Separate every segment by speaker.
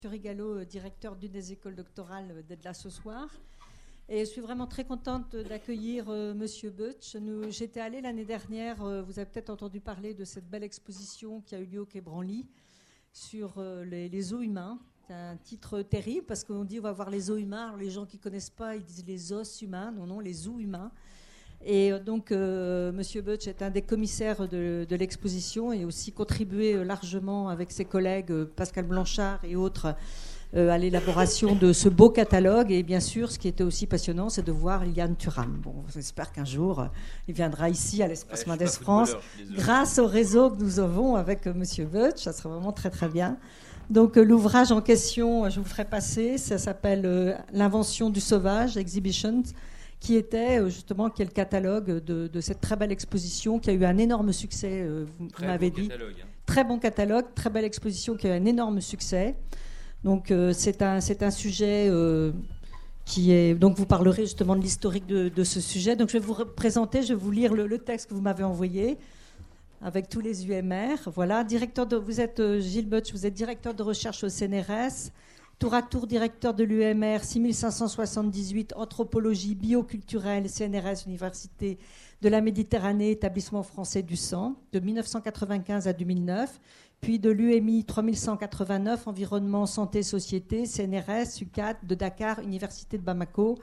Speaker 1: Rigalo, directeur d'une des écoles doctorales d'être là ce soir. Et je suis vraiment très contente d'accueillir Monsieur Butch. J'étais allée l'année dernière, vous avez peut-être entendu parler de cette belle exposition qui a eu lieu au Quai Branly sur les os humains. C'est un titre terrible parce qu'on dit on va voir les os humains. Alors, les gens qui ne connaissent pas, ils disent les os humains. Non, les os humains. Et donc, Monsieur Butch est un des commissaires de l'exposition et aussi contribué largement avec ses collègues Pascal Blanchard et autres à l'élaboration de ce beau catalogue. Et bien sûr, ce qui était aussi passionnant, c'est de voir Yann Thuram. Bon, j'espère qu'un jour, il viendra ici à l'Espace Mendes France grâce au réseau que nous avons avec Monsieur Butch. Ça sera vraiment très, très bien. Donc, l'ouvrage en question, je vous ferai passer. Ça s'appelle L'invention du sauvage, Exhibitions, qui était justement qui est le catalogue de cette très belle exposition qui a eu un énorme succès, vous m'avez dit. Très bon catalogue, très belle exposition qui a eu un énorme succès. Donc c'est un sujet qui est... Donc vous parlerez justement de l'historique de ce sujet. Donc je vais vous présenter, je vais vous lire le texte que vous m'avez envoyé avec tous les UMR. Voilà, vous êtes Gilles Butch, vous êtes directeur de recherche au CNRS. Tour à tour directeur de l'UMR 6578, anthropologie bioculturelle, CNRS, Université de la Méditerranée, établissement français du sang, de 1995 à 2009, puis de l'UMI 3189, environnement, santé, société, CNRS, UCAD de Dakar, Université de Bamako,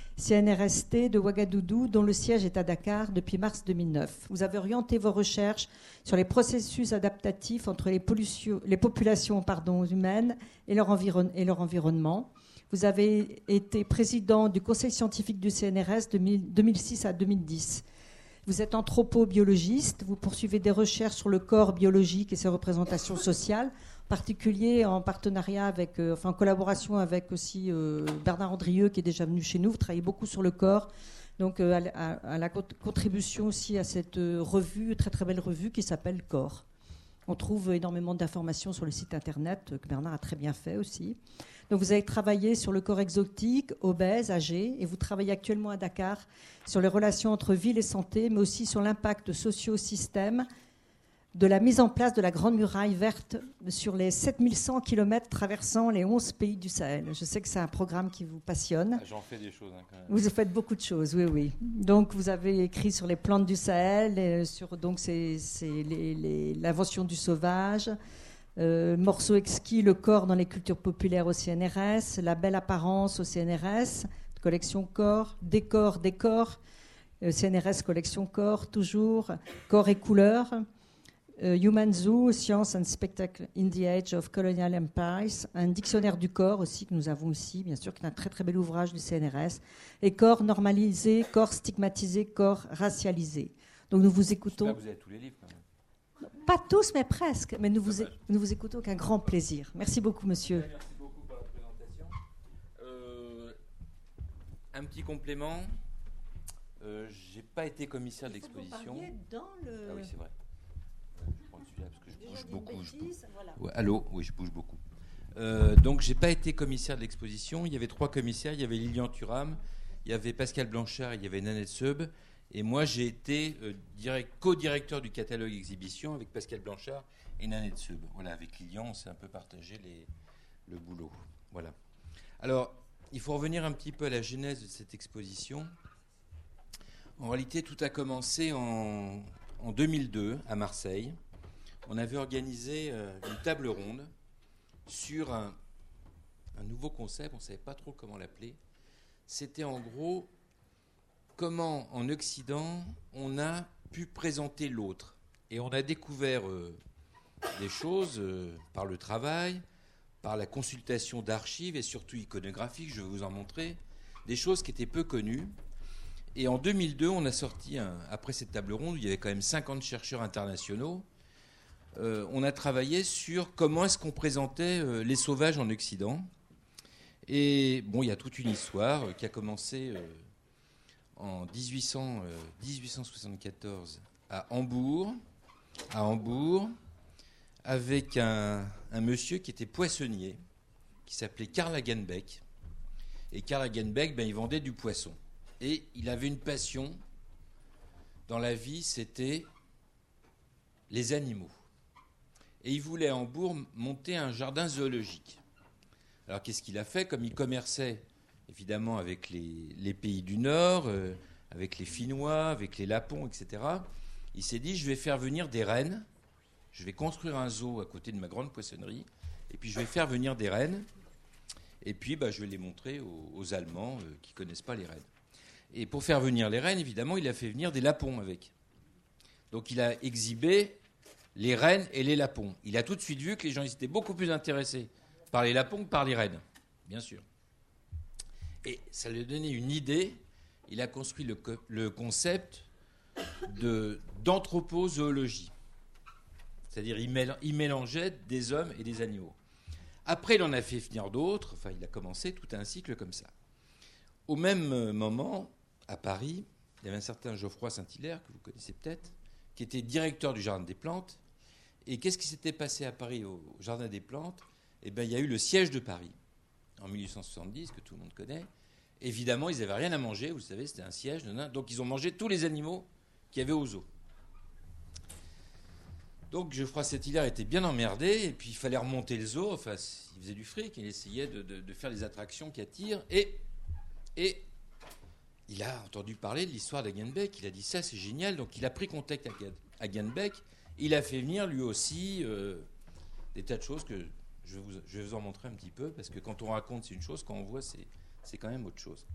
Speaker 1: CNRST de Ouagadougou, dont le siège est à Dakar depuis mars 2009. Vous avez orienté vos recherches sur les processus adaptatifs entre les populations humaines et leur environnement. Vous avez été président du conseil scientifique du CNRS de 2006 à 2010. Vous êtes anthropobiologiste, vous poursuivez des recherches sur le corps biologique et ses représentations sociales, en particulier en partenariat avec, en collaboration avec aussi Bernard Andrieux qui est déjà venu chez nous. Vous travaillez beaucoup sur le corps, donc à la contribution aussi à cette revue, très très belle revue qui s'appelle Corps. On trouve énormément d'informations sur le site internet que Bernard a très bien fait aussi. Donc vous avez travaillé sur le corps exotique, obèse, âgé, et vous travaillez actuellement à Dakar sur les relations entre ville et santé, mais aussi sur l'impact socio-système de la mise en place de la Grande Muraille Verte sur les 7100 km traversant les 11 pays du Sahel. Je sais que c'est un programme qui vous passionne.
Speaker 2: J'en fais des choses. Quand même.
Speaker 1: Vous faites beaucoup de choses, oui, oui. Donc, vous avez écrit sur les plantes du Sahel, sur donc, l'invention du sauvage, morceau exquis, le corps dans les cultures populaires au CNRS, la belle apparence au CNRS, collection corps, décor, CNRS collection corps, toujours, corps et couleurs. Human Zoo, Science and Spectacle in the Age of Colonial Empires, un dictionnaire du corps aussi que nous avons aussi, bien sûr, qui est un très très bel ouvrage du CNRS, et corps normalisé, corps stigmatisé, corps racialisé. Donc nous vous écoutons.
Speaker 2: Là, vous avez tous les livres quand même.
Speaker 1: Pas tous, mais presque. Mais nous vous écoutons avec un grand plaisir. Merci beaucoup, monsieur.
Speaker 2: Merci beaucoup pour la présentation. Un petit complément. J'ai pas été commissaire de l'exposition.
Speaker 1: Dans le...
Speaker 2: Ah oui, c'est vrai. Je prends celui-là parce que je bouge beaucoup.
Speaker 1: Voilà.
Speaker 2: Ouais, allô, oui, je bouge beaucoup. Donc, j'ai pas été commissaire de l'exposition. Il y avait 3 commissaires. Il y avait Lilian Thuram, il y avait Pascal Blanchard, il y avait Nanette Seub. Et moi, j'ai été co-directeur du catalogue exhibition avec Pascal Blanchard et Nanette Seub. Voilà, avec Lilian, on s'est un peu partagé le boulot. Voilà. Alors, il faut revenir un petit peu à la genèse de cette exposition. En réalité, tout a commencé en 2002 à Marseille. On avait organisé une table ronde sur un nouveau concept, on ne savait pas trop comment l'appeler. C'était en gros comment en Occident on a pu présenter l'autre. Et on a découvert des choses par le travail, par la consultation d'archives et surtout iconographiques, je vais vous en montrer, des choses qui étaient peu connues. Et en 2002, on a sorti, après cette table ronde, où il y avait quand même 50 chercheurs internationaux, on a travaillé sur comment est-ce qu'on présentait les sauvages en Occident. Et bon, il y a toute une histoire qui a commencé en 1874 à Hambourg, avec un monsieur qui était poissonnier, qui s'appelait Karl Hagenbeck. Et Karl Hagenbeck, il vendait du poisson. Et il avait une passion dans la vie, c'était les animaux. Et il voulait à Hambourg monter un jardin zoologique. Alors qu'est-ce qu'il a fait? Comme il commerçait évidemment avec les pays du Nord, avec les Finnois, avec les Lapons, etc., il s'est dit, je vais faire venir des rennes, je vais construire un zoo à côté de ma grande poissonnerie, et puis je vais faire venir des rennes, et puis je vais les montrer aux Allemands qui ne connaissent pas les rennes. Et pour faire venir les rennes, évidemment, il a fait venir des lapons avec. Donc il a exhibé les rennes et les lapons. Il a tout de suite vu que les gens étaient beaucoup plus intéressés par les lapons que par les rennes, bien sûr. Et ça lui a donné une idée. Il a construit le concept d'anthropozoologie. C'est-à-dire il mélangeait des hommes et des animaux. Après, il en a fait venir d'autres. Enfin, il a commencé tout un cycle comme ça. Au même moment, à Paris, il y avait un certain Geoffroy Saint-Hilaire, que vous connaissez peut-être, qui était directeur du Jardin des Plantes. Et qu'est-ce qui s'était passé à Paris au Jardin des Plantes? Eh bien, il y a eu le siège de Paris, en 1870, que tout le monde connaît. Évidemment, ils n'avaient rien à manger, vous savez, c'était un siège. Donc, ils ont mangé tous les animaux qu'il y avait au zoo. Donc, Geoffroy Saint-Hilaire était bien emmerdé, et puis il fallait remonter le zoo. Enfin, il faisait du fric, il essayait de faire des attractions qui attirent. Et il a entendu parler de l'histoire d'Hagenbeck. Il a dit, ça, c'est génial. Donc, il a pris contact avec Hagenbeck. Il a fait venir, lui aussi, des tas de choses que je vais vous en montrer un petit peu, parce que quand on raconte, c'est une chose, quand on voit, c'est quand même autre chose.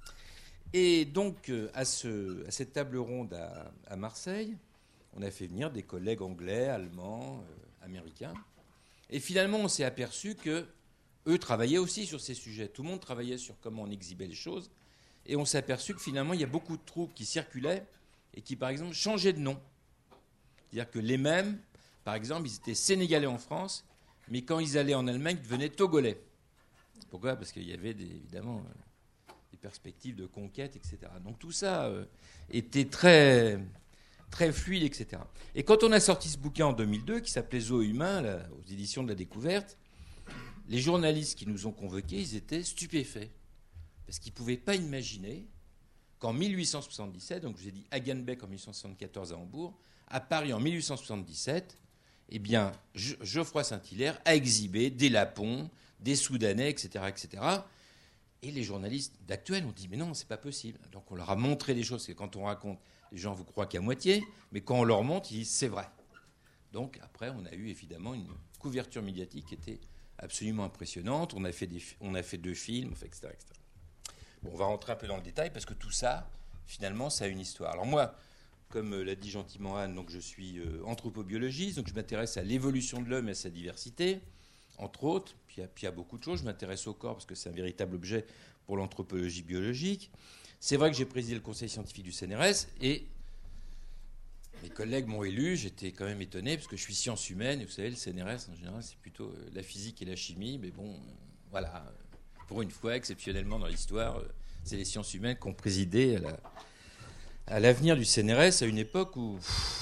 Speaker 2: Et donc, à cette table ronde à Marseille, on a fait venir des collègues anglais, allemands, américains. Et finalement, on s'est aperçu qu'eux travaillaient aussi sur ces sujets. Tout le monde travaillait sur comment on exhibait les choses. Et on s'est aperçu que finalement, il y a beaucoup de troupes qui circulaient et qui, par exemple, changeaient de nom. C'est-à-dire que les mêmes, par exemple, ils étaient sénégalais en France, mais quand ils allaient en Allemagne, ils devenaient togolais. Pourquoi? Parce qu'il y avait évidemment des perspectives de conquête, etc. Donc tout ça était très, très fluide, etc. Et quand on a sorti ce bouquin en 2002, qui s'appelait Zoo humain, là, aux éditions de la Découverte, les journalistes qui nous ont convoqués, ils étaient stupéfaits. Parce qu'ils ne pouvaient pas imaginer qu'en 1877, donc je vous ai dit Hagenbeck en 1874 à Hambourg, à Paris en 1877, eh bien, Geoffroy Saint-Hilaire a exhibé des Lapons, des Soudanais, etc., etc. Et les journalistes d'actuel ont dit, mais non, c'est pas possible. Donc on leur a montré des choses, parce que quand on raconte, les gens vous croient qu'à moitié, mais quand on leur montre, ils disent, c'est vrai. Donc après, on a eu évidemment une couverture médiatique qui était absolument impressionnante. On a fait 2 films, etc., etc. Bon, on va rentrer un peu dans le détail, parce que tout ça, finalement, ça a une histoire. Alors moi, comme l'a dit gentiment Anne, donc je suis anthropobiologiste, donc je m'intéresse à l'évolution de l'homme et à sa diversité, entre autres, puis à beaucoup de choses. Je m'intéresse au corps parce que c'est un véritable objet pour l'anthropologie biologique. C'est vrai que j'ai présidé le conseil scientifique du CNRS et mes collègues m'ont élu. J'étais quand même étonné parce que je suis sciences humaines et vous savez, le CNRS en général c'est plutôt la physique et la chimie, mais bon, voilà, pour une fois, exceptionnellement dans l'histoire, c'est les sciences humaines qui ont présidé à l'avenir du CNRS à une époque où,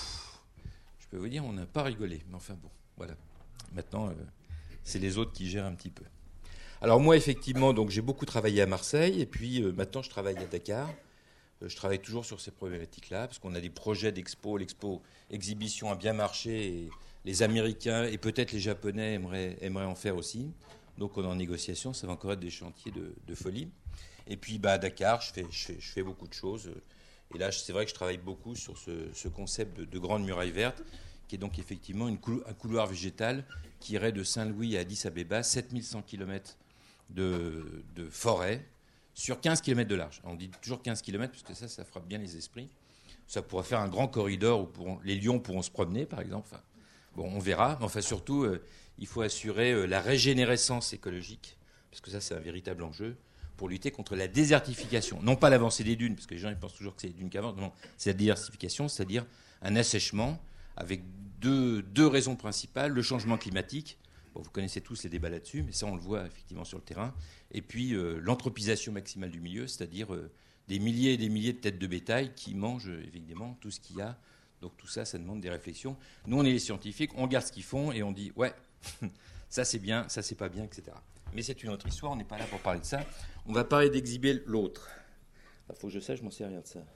Speaker 2: je peux vous dire, on n'a pas rigolé. Mais enfin bon, voilà. Maintenant, c'est les autres qui gèrent un petit peu. Alors moi, effectivement, donc, j'ai beaucoup travaillé à Marseille, et puis maintenant, je travaille à Dakar. Je travaille toujours sur ces problématiques-là, parce qu'on a des projets d'expo. L'expo exhibition a bien marché, et les Américains et peut-être les Japonais aimeraient en faire aussi. Donc on est en négociation, ça va encore être des chantiers de folie. Et puis à Dakar, je fais beaucoup de choses. Et là, c'est vrai que je travaille beaucoup sur ce concept de grande muraille verte, qui est donc effectivement un couloir végétal qui irait de Saint-Louis à Addis-Abeba, 7100 km de forêt, sur 15 km de large. On dit toujours 15 km, parce que ça frappe bien les esprits. Ça pourrait faire un grand corridor où les lions pourront se promener, par exemple. Enfin, bon, on verra. Mais enfin, surtout, il faut assurer la régénérescence écologique, parce que ça, c'est un véritable enjeu, pour lutter contre la désertification. Non pas l'avancée des dunes, parce que les gens ils pensent toujours que c'est les dunes qui avancent. Non, c'est la désertification, c'est-à-dire un assèchement avec deux raisons principales. Le changement climatique, bon, vous connaissez tous les débats là-dessus, mais ça on le voit effectivement sur le terrain. Et puis l'anthropisation maximale du milieu, c'est-à-dire des milliers et des milliers de têtes de bétail qui mangent évidemment tout ce qu'il y a. Donc tout ça, ça demande des réflexions. Nous, on est les scientifiques, on regarde ce qu'ils font et on dit, ouais, ça c'est bien, ça c'est pas bien, etc. Mais c'est une autre histoire, on n'est pas là pour parler de ça. On va parler d'exhiber l'autre. Il faut que je sache, je m'en sais rien de ça.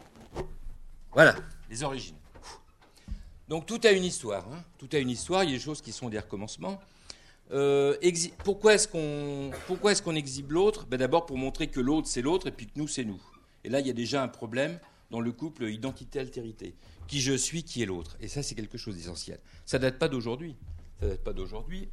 Speaker 2: Voilà, les origines. Donc tout a une histoire. Tout a une histoire, il y a des choses qui sont des recommencements. Pourquoi est-ce qu'on exhibe l'autre? D'abord pour montrer que l'autre c'est l'autre et puis que nous c'est nous. Et là il y a déjà un problème dans le couple identité-altérité. Qui je suis, qui est l'autre. Et ça c'est quelque chose d'essentiel. Ça date pas d'aujourd'hui. Ça date pas d'aujourd'hui.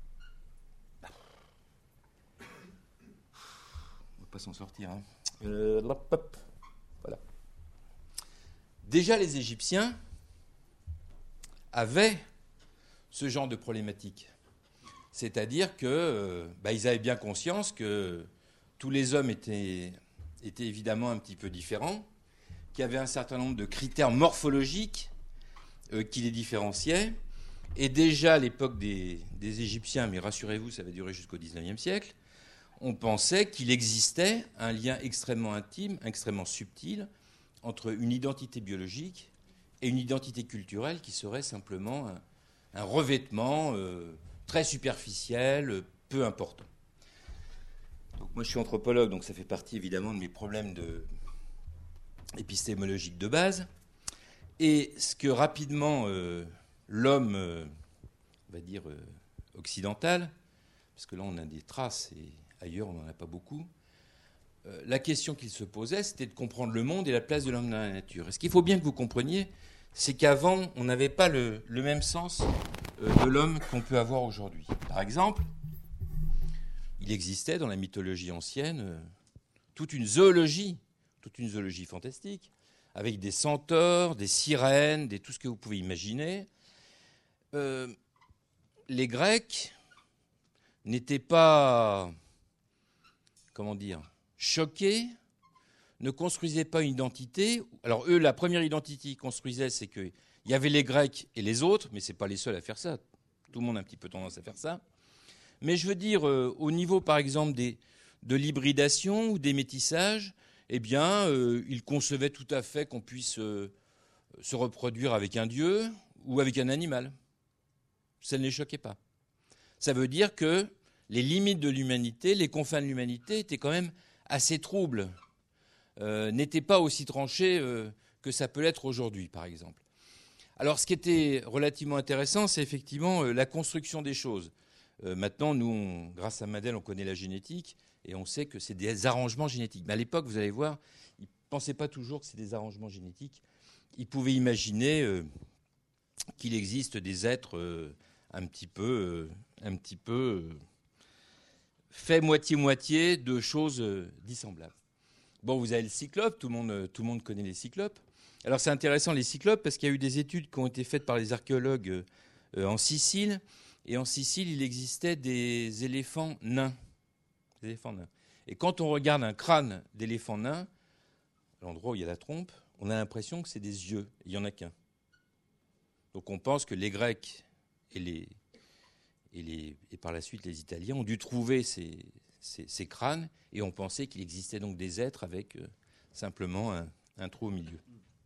Speaker 2: On va pas s'en sortir. Hein. Voilà. Déjà les Égyptiens avaient ce genre de problématique. C'est-à-dire qu'ils avaient bien conscience que tous les hommes étaient évidemment un petit peu différents, qu'il y avait un certain nombre de critères morphologiques qui les différenciaient. Et déjà à l'époque des Égyptiens, mais rassurez-vous, ça va durer jusqu'au XIXe siècle, on pensait qu'il existait un lien extrêmement intime, extrêmement subtil, entre une identité biologique et une identité culturelle qui serait simplement un revêtement très superficiel, peu important. Donc moi je suis anthropologue, donc ça fait partie évidemment de mes problèmes épistémologiques de base. Et ce que rapidement l'homme, on va dire occidental, parce que là on a des traces et ailleurs on n'en a pas beaucoup, la question qu'il se posait, c'était de comprendre le monde et la place de l'homme dans la nature. Et ce qu'il faut bien que vous compreniez, c'est qu'avant, on n'avait pas le même sens de l'homme qu'on peut avoir aujourd'hui. Par exemple, il existait dans la mythologie ancienne toute une zoologie fantastique, avec des centaures, des sirènes, tout ce que vous pouvez imaginer. Les Grecs n'étaient pas, choqués, ne construisaient pas une identité. Alors eux, la première identité qu'ils construisaient, c'est qu'il y avait les Grecs et les autres, mais ce n'est pas les seuls à faire ça. Tout le monde a un petit peu tendance à faire ça. Mais je veux dire, au niveau, par exemple, de l'hybridation ou des métissages, ils concevaient tout à fait qu'on puisse se reproduire avec un dieu ou avec un animal. Ça ne les choquait pas. Ça veut dire que les limites de l'humanité, les confins de l'humanité étaient quand même assez troubles, n'étaient pas aussi tranchées que ça peut l'être aujourd'hui, par exemple. Alors, ce qui était relativement intéressant, c'est effectivement la construction des choses. Maintenant, nous, grâce à Mendel, on connaît la génétique et on sait que c'est des arrangements génétiques. Mais à l'époque, vous allez voir, ils ne pensaient pas toujours que c'est des arrangements génétiques. Ils pouvaient imaginer qu'il existe des êtres un petit peu fait moitié-moitié de choses dissemblables. Bon, vous avez le cyclope, tout le monde connaît les cyclopes. Alors c'est intéressant les cyclopes parce qu'il y a eu des études qui ont été faites par les archéologues en Sicile. Et en Sicile, il existait des éléphants nains. Et quand on regarde un crâne d'éléphant nain, à l'endroit où il y a la trompe, on a l'impression que c'est des yeux. Il n'y en a qu'un. Donc on pense que les Grecs et par la suite les Italiens ont dû trouver ces crânes et on pensait qu'il existait donc des êtres avec simplement un trou au milieu.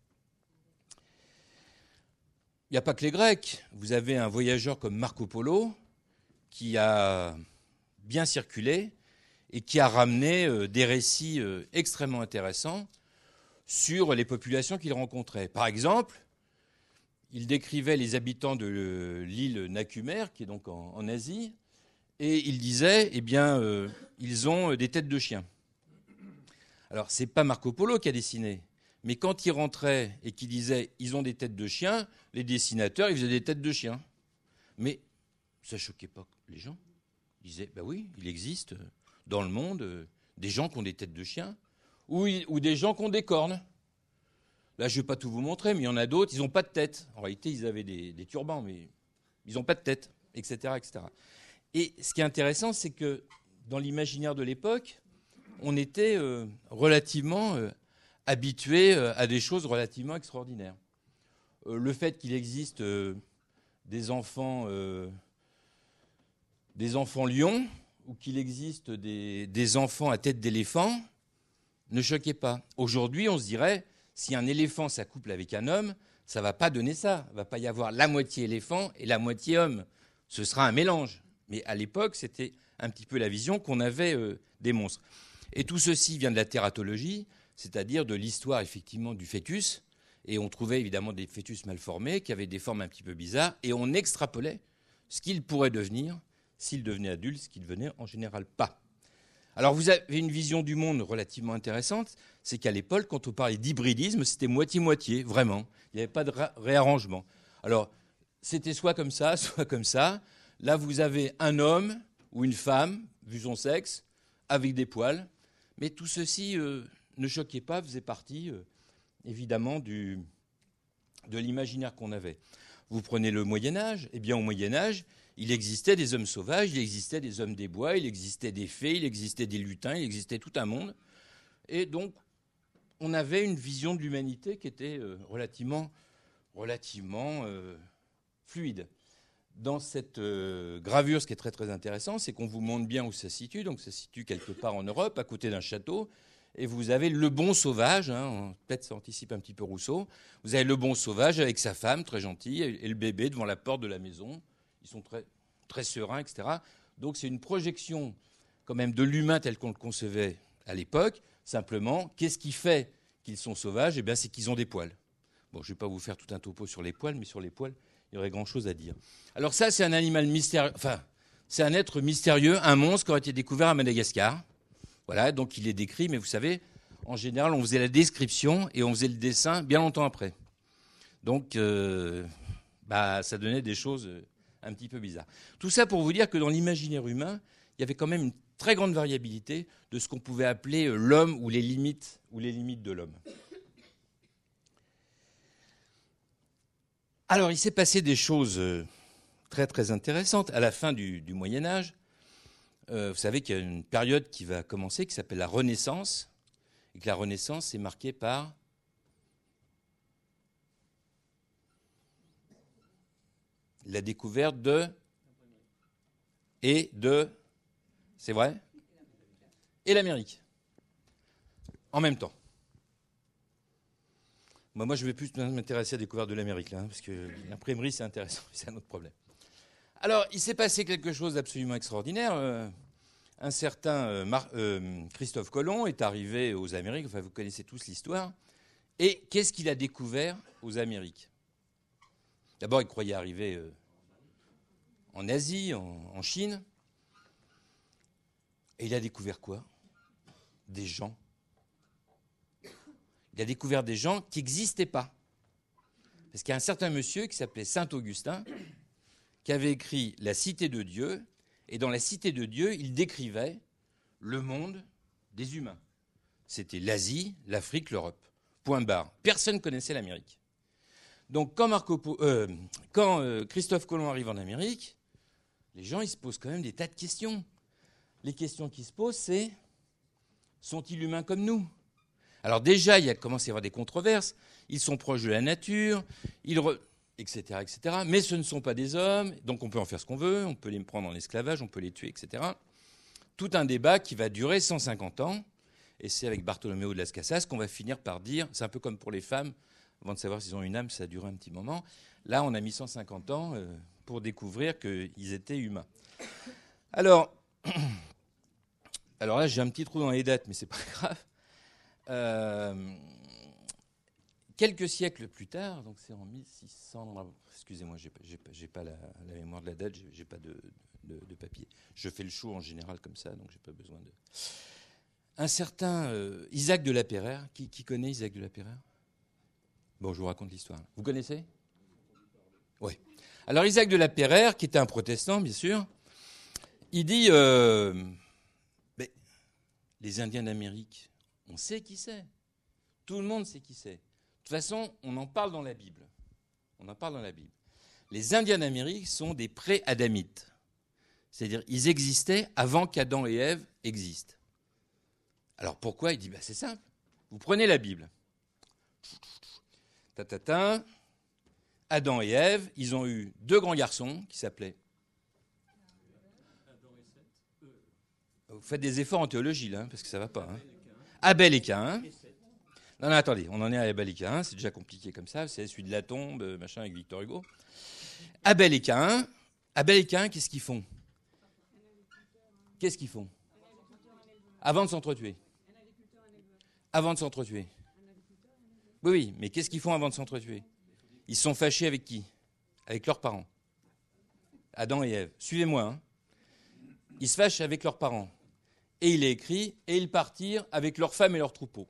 Speaker 2: Il n'y a pas que les Grecs. Vous avez un voyageur comme Marco Polo qui a bien circulé et qui a ramené des récits extrêmement intéressants sur les populations qu'il rencontrait. Par exemple, il décrivait les habitants de l'île Nakumer, qui est donc en Asie, et il disait, ils ont des têtes de chiens. Alors, ce n'est pas Marco Polo qui a dessiné, mais quand il rentrait et qu'il disait, ils ont des têtes de chiens, les dessinateurs, ils faisaient des têtes de chiens. Mais ça ne choquait pas les gens. Ils disaient, oui, il existe dans le monde des gens qui ont des têtes de chiens, ou des gens qui ont des cornes. Là, je ne vais pas tout vous montrer, mais il y en a d'autres, ils n'ont pas de tête. En réalité, ils avaient des turbans, mais ils n'ont pas de tête, etc., etc. Et ce qui est intéressant, c'est que dans l'imaginaire de l'époque, on était relativement habitué à des choses relativement extraordinaires. Le fait qu'il existe des enfants lions ou qu'il existe des enfants à tête d'éléphant ne choquait pas. Aujourd'hui, on se dirait, si un éléphant s'accouple avec un homme, ça ne va pas donner ça. Il ne va pas y avoir la moitié éléphant et la moitié homme. Ce sera un mélange. Mais à l'époque, c'était un petit peu la vision qu'on avait des monstres. Et tout ceci vient de la tératologie, c'est-à-dire de l'histoire effectivement du fœtus. Et on trouvait évidemment des fœtus mal formés, qui avaient des formes un petit peu bizarres, et on extrapolait ce qu'il pourrait devenir s'ils devenaient adultes, ce qu'ils devenaient en général pas. Alors vous avez une vision du monde relativement intéressante, c'est qu'à l'époque, quand on parlait d'hybridisme, c'était moitié-moitié, vraiment. Il n'y avait pas de réarrangement. Alors, c'était soit comme ça, soit comme ça. Là, vous avez un homme ou une femme, vu son sexe, avec des poils. Mais tout ceci ne choquait pas, faisait partie, évidemment, de l'imaginaire qu'on avait. Vous prenez le Moyen-Âge, eh bien, au Moyen-Âge, il existait des hommes sauvages, il existait des hommes des bois, il existait des fées, il existait des lutins, il existait tout un monde. Et donc, on avait une vision de l'humanité qui était relativement fluide. Dans cette gravure, ce qui est très très intéressant, c'est qu'on vous montre bien où ça se situe. Donc ça se situe quelque part en Europe, à côté d'un château. Et vous avez le bon sauvage, hein, peut-être ça anticipe un petit peu Rousseau, vous avez le bon sauvage avec sa femme, très gentille, et le bébé devant la porte de la maison. Ils sont très, très sereins, etc. Donc c'est une projection quand même de l'humain tel qu'on le concevait à l'époque. Simplement, qu'est-ce qui fait qu'ils sont sauvages ? Eh bien, c'est qu'ils ont des poils. Bon, je ne vais pas vous faire tout un topo sur les poils, mais sur les poils, il y aurait grand-chose à dire. Alors ça, c'est un animal mystérieux, enfin, c'est un être mystérieux, un monstre qui aurait été découvert à Madagascar. Voilà, donc il est décrit, mais vous savez, en général, on faisait la description et on faisait le dessin bien longtemps après. Donc, ça donnait des choses un petit peu bizarres. Tout ça pour vous dire que dans l'imaginaire humain, il y avait quand même une très grande variabilité de ce qu'on pouvait appeler l'homme ou les limites de l'homme. Alors, il s'est passé des choses très très intéressantes à la fin du Moyen-Âge. Vous savez qu'il y a une période qui va commencer qui s'appelle la Renaissance, et que la Renaissance est marquée par la découverte c'est vrai, et l'Amérique, en même temps. Moi, je vais plus m'intéresser à la découverte de l'Amérique, là, parce que l'imprimerie, c'est intéressant, c'est un autre problème. Alors, il s'est passé quelque chose d'absolument extraordinaire. Un certain Christophe Colomb est arrivé aux Amériques, enfin, vous connaissez tous l'histoire, et qu'est-ce qu'il a découvert aux Amériques ? D'abord, il croyait arriver en Asie, en Chine, et il a découvert quoi ? Des gens. Il a découvert des gens qui n'existaient pas. Parce qu'il y a un certain monsieur qui s'appelait Saint-Augustin, qui avait écrit La Cité de Dieu, et dans La Cité de Dieu, il décrivait le monde des humains. C'était l'Asie, l'Afrique, l'Europe. Point barre. Personne ne connaissait l'Amérique. Donc quand Christophe Colomb arrive en Amérique, les gens ils se posent quand même des tas de questions. Les questions qui se posent, c'est sont-ils humains comme nous ? Alors déjà, il y a commencé à y avoir des controverses. Ils sont proches de la nature, etc., etc. Mais ce ne sont pas des hommes, donc on peut en faire ce qu'on veut, on peut les prendre en esclavage, on peut les tuer, etc. Tout un débat qui va durer 150 ans. Et c'est avec Bartholoméo de Las Casas qu'on va finir par dire, c'est un peu comme pour les femmes, avant de savoir s'ils ont une âme, ça a duré un petit moment. Là, on a mis 150 ans pour découvrir qu'ils étaient humains. Alors là, j'ai un petit trou dans les dates, mais c'est pas grave. Quelques siècles plus tard, donc c'est en 1600. Excusez-moi, j'ai pas la mémoire de la date, j'ai pas de papier. Je fais le show en général comme ça, donc j'ai pas besoin de. Un certain Isaac de la Peyrère, qui connaît Isaac de la Peyrère ? Bon, je vous raconte l'histoire. Vous connaissez ? Oui. Alors Isaac de la Peyrère, qui était un protestant, bien sûr, il dit les Indiens d'Amérique. On sait qui c'est. Tout le monde sait qui c'est. De toute façon, on en parle dans la Bible. Les Indiens d'Amérique sont des pré-adamites. C'est-à-dire, ils existaient avant qu'Adam et Ève existent. Alors pourquoi ? Il dit, c'est simple. Vous prenez la Bible. Adam et Ève, ils ont eu 2 grands garçons qui s'appelaient... Vous faites des efforts en théologie, là, parce que ça ne va pas. Hein. Abel et Caïn. Non, attendez, on en est à Abel et Caïn, c'est déjà compliqué comme ça, c'est celui de la tombe, machin, avec Victor Hugo. Abel et Caïn, qu'est-ce qu'ils font ? Avant de s'entretuer. Oui, mais qu'est-ce qu'ils font avant de s'entretuer ? Ils sont fâchés avec qui ? Avec leurs parents. Adam et Ève. Suivez-moi. Hein. ils se fâchent avec leurs parents. Et il est écrit, et ils partirent avec leurs femmes et leurs troupeaux.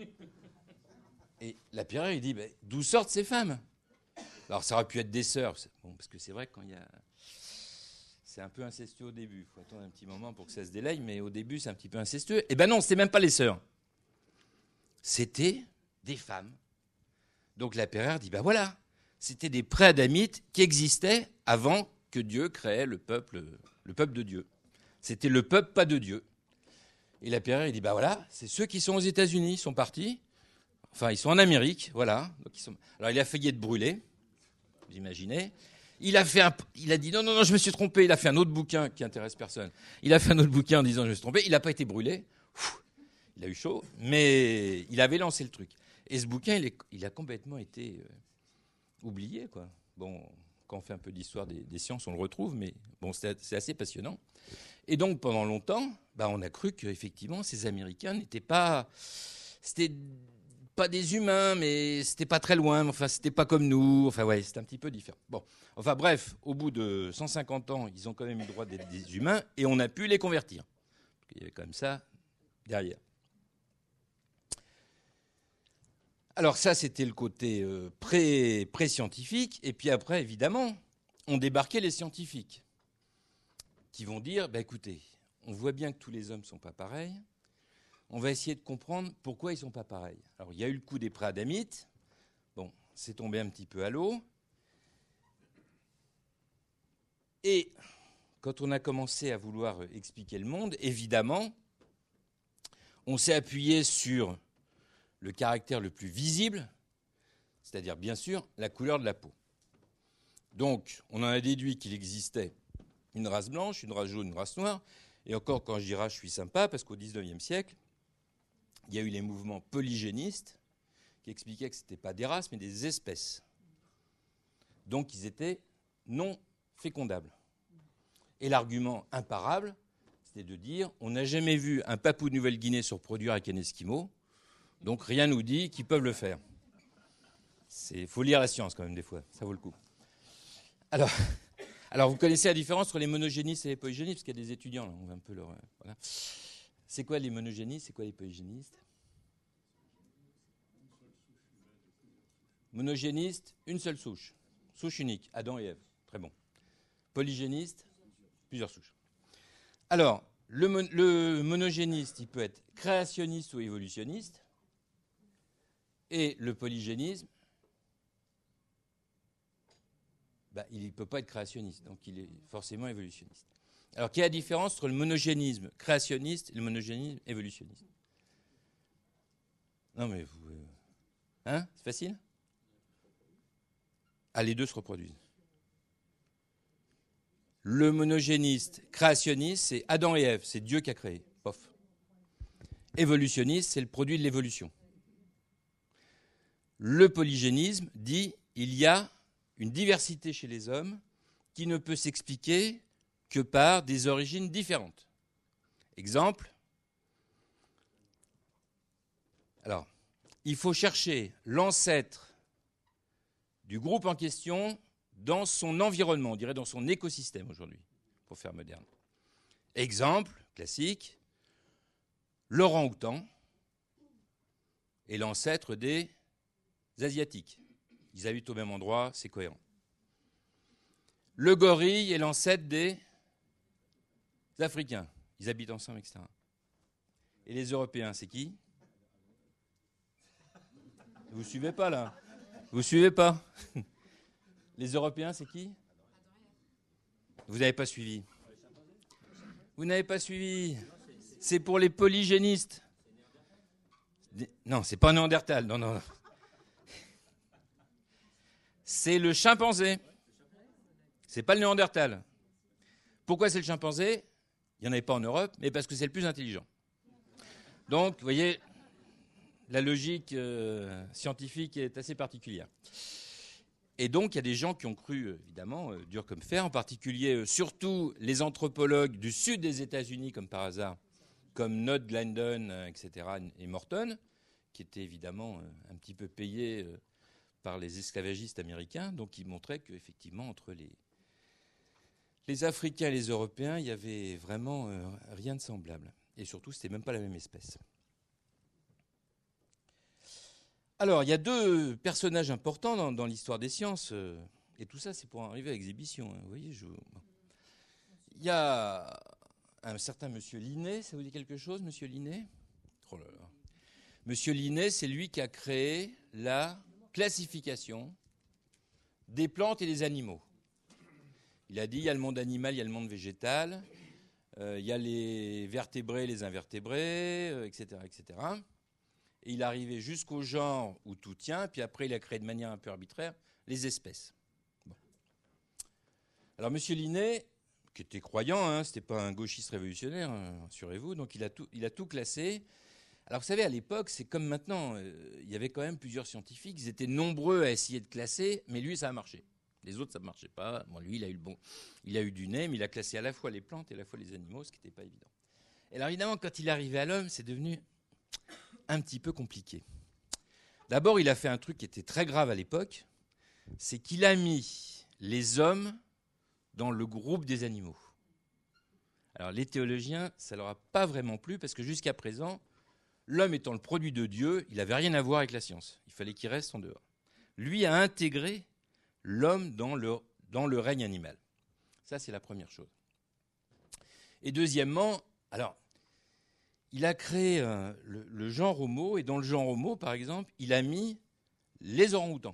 Speaker 2: Et Lapierre, il dit, d'où sortent ces femmes? Alors ça aurait pu être des sœurs, bon, parce que c'est vrai que quand il y a... C'est un peu incestueux au début, il faut attendre un petit moment pour que ça se délaye, mais au début c'est un petit peu incestueux. Eh ben non, c'était même pas les sœurs. C'était des femmes. Donc Lapierre dit, voilà, c'était des pré-adamites qui existaient avant que Dieu créait le peuple de Dieu. C'était le peuple pas de Dieu. Et Lapierre, il dit, voilà, c'est ceux qui sont aux États-Unis, ils sont partis. Enfin, ils sont en Amérique, voilà. Donc, alors, il a failli être brûlé, vous imaginez. Il a dit, non, je me suis trompé. Il a fait un autre bouquin qui intéresse personne. Il a fait un autre bouquin en disant, je me suis trompé. Il n'a pas été brûlé. Il a eu chaud, mais il avait lancé le truc. Et ce bouquin, il a complètement été oublié, quoi. Bon, quand on fait un peu d'histoire des sciences, on le retrouve, mais bon, c'est assez passionnant. Et donc, pendant longtemps, on a cru qu'effectivement, ces Américains n'étaient pas... C'était pas des humains, mais c'était pas très loin. Enfin, c'était pas comme nous. Enfin, ouais, c'était un petit peu différent. Bon, enfin, bref, au bout de 150 ans, ils ont quand même eu le droit d'être des humains et on a pu les convertir. Il y avait quand même ça derrière. Alors ça, c'était le côté pré-scientifique. Et puis après, évidemment, ont débarqué les scientifiques qui vont dire, écoutez, on voit bien que tous les hommes ne sont pas pareils. On va essayer de comprendre pourquoi ils ne sont pas pareils. Alors, il y a eu le coup des pré-adamites. Bon, c'est tombé un petit peu à l'eau. Et quand on a commencé à vouloir expliquer le monde, évidemment, on s'est appuyé sur le caractère le plus visible, c'est-à-dire, bien sûr, la couleur de la peau. Donc, on en a déduit qu'il existait une race blanche, une race jaune, une race noire. Et encore, quand je dis race, je suis sympa, parce qu'au XIXe siècle, il y a eu les mouvements polygénistes qui expliquaient que ce n'étaient pas des races, mais des espèces. Donc, ils étaient non fécondables. Et l'argument imparable, c'était de dire on n'a jamais vu un Papou de Nouvelle-Guinée se reproduire avec un Esquimau, donc rien nous dit qu'ils peuvent le faire. Il faut lire la science quand même des fois, ça vaut le coup. Alors vous connaissez la différence entre les monogénistes et les polygénistes, parce qu'il y a des étudiants, là, on va un peu leur... Voilà. C'est quoi les monogénistes, c'est quoi les polygénistes? Monogéniste, une seule souche. Souche unique, Adam et Ève. Très bon. Polygéniste, plusieurs souches. Alors, le monogéniste, il peut être créationniste ou évolutionniste. Et le polygénisme, il ne peut pas être créationniste, donc il est forcément évolutionniste. Alors, quelle est la différence entre le monogénisme créationniste et le monogénisme évolutionniste? Non, mais vous... Hein? C'est facile? Ah, les deux se reproduisent. Le monogéniste créationniste, c'est Adam et Ève, c'est Dieu qui a créé. Pof. Évolutionniste, c'est le produit de l'évolution. Le polygénisme dit il y a une diversité chez les hommes qui ne peut s'expliquer que par des origines différentes. Exemple, alors, il faut chercher l'ancêtre du groupe en question dans son environnement, on dirait dans son écosystème aujourd'hui, pour faire moderne. Exemple, classique, l'orang-outan est l'ancêtre des Asiatiques. Ils habitent au même endroit, c'est cohérent. Le gorille est l'ancêtre des Africains. Ils habitent ensemble, etc. Et les Européens, c'est qui? Vous ne suivez pas, là? Vous ne suivez pas? Les Européens, c'est qui? Vous n'avez pas suivi. Vous n'avez pas suivi. C'est pour les polygénistes. Non, c'est pas un Néandertal. Non. C'est le chimpanzé. C'est pas le Néandertal. Pourquoi c'est le chimpanzé? Il n'y en avait pas en Europe, mais parce que c'est le plus intelligent. Donc, vous voyez, la logique scientifique est assez particulière. Et donc, il y a des gens qui ont cru, évidemment, dur comme fer, en particulier, surtout les anthropologues du sud des États-Unis, comme par hasard, comme Nod Glendon, etc., et Morton, qui étaient évidemment un petit peu payés par les esclavagistes américains. Donc, ils montraient qu'effectivement, entre Les Africains et les Européens, il n'y avait vraiment rien de semblable. Et surtout, ce n'était même pas la même espèce. Alors, il y a deux personnages importants dans l'histoire des sciences. Et tout ça, c'est pour arriver à l'exhibition. Hein, vous voyez, il y a un certain monsieur Linné. Ça vous dit quelque chose, monsieur Linné? Oh là là. Monsieur Linné, c'est lui qui a créé la classification des plantes et des animaux. Il a dit, il y a le monde animal, il y a le monde végétal, il y a les vertébrés, les invertébrés, etc., etc. Et il est arrivé jusqu'au genre où tout tient, puis après il a créé de manière un peu arbitraire les espèces. Bon. Alors M. Linné, qui était croyant, hein, ce n'était pas un gauchiste révolutionnaire, hein, rassurez-vous, donc il a tout classé. Alors vous savez, à l'époque, c'est comme maintenant, il y avait quand même plusieurs scientifiques, ils étaient nombreux à essayer de classer, mais lui, ça a marché. Les autres, ça ne marchait pas. Bon, lui, il a eu du nez, mais il a classé à la fois les plantes et à la fois les animaux, ce qui n'était pas évident. Et alors évidemment, quand il est arrivé à l'homme, c'est devenu un petit peu compliqué. D'abord, il a fait un truc qui était très grave à l'époque, c'est qu'il a mis les hommes dans le groupe des animaux. Alors les théologiens, ça ne leur a pas vraiment plu, parce que jusqu'à présent, l'homme étant le produit de Dieu, il n'avait rien à voir avec la science. Il fallait qu'il reste en dehors. Lui a intégré l'homme dans le règne animal. Ça, c'est la première chose. Et deuxièmement, alors, il a créé le genre Homo, et dans le genre Homo, par exemple, il a mis les orang-outans,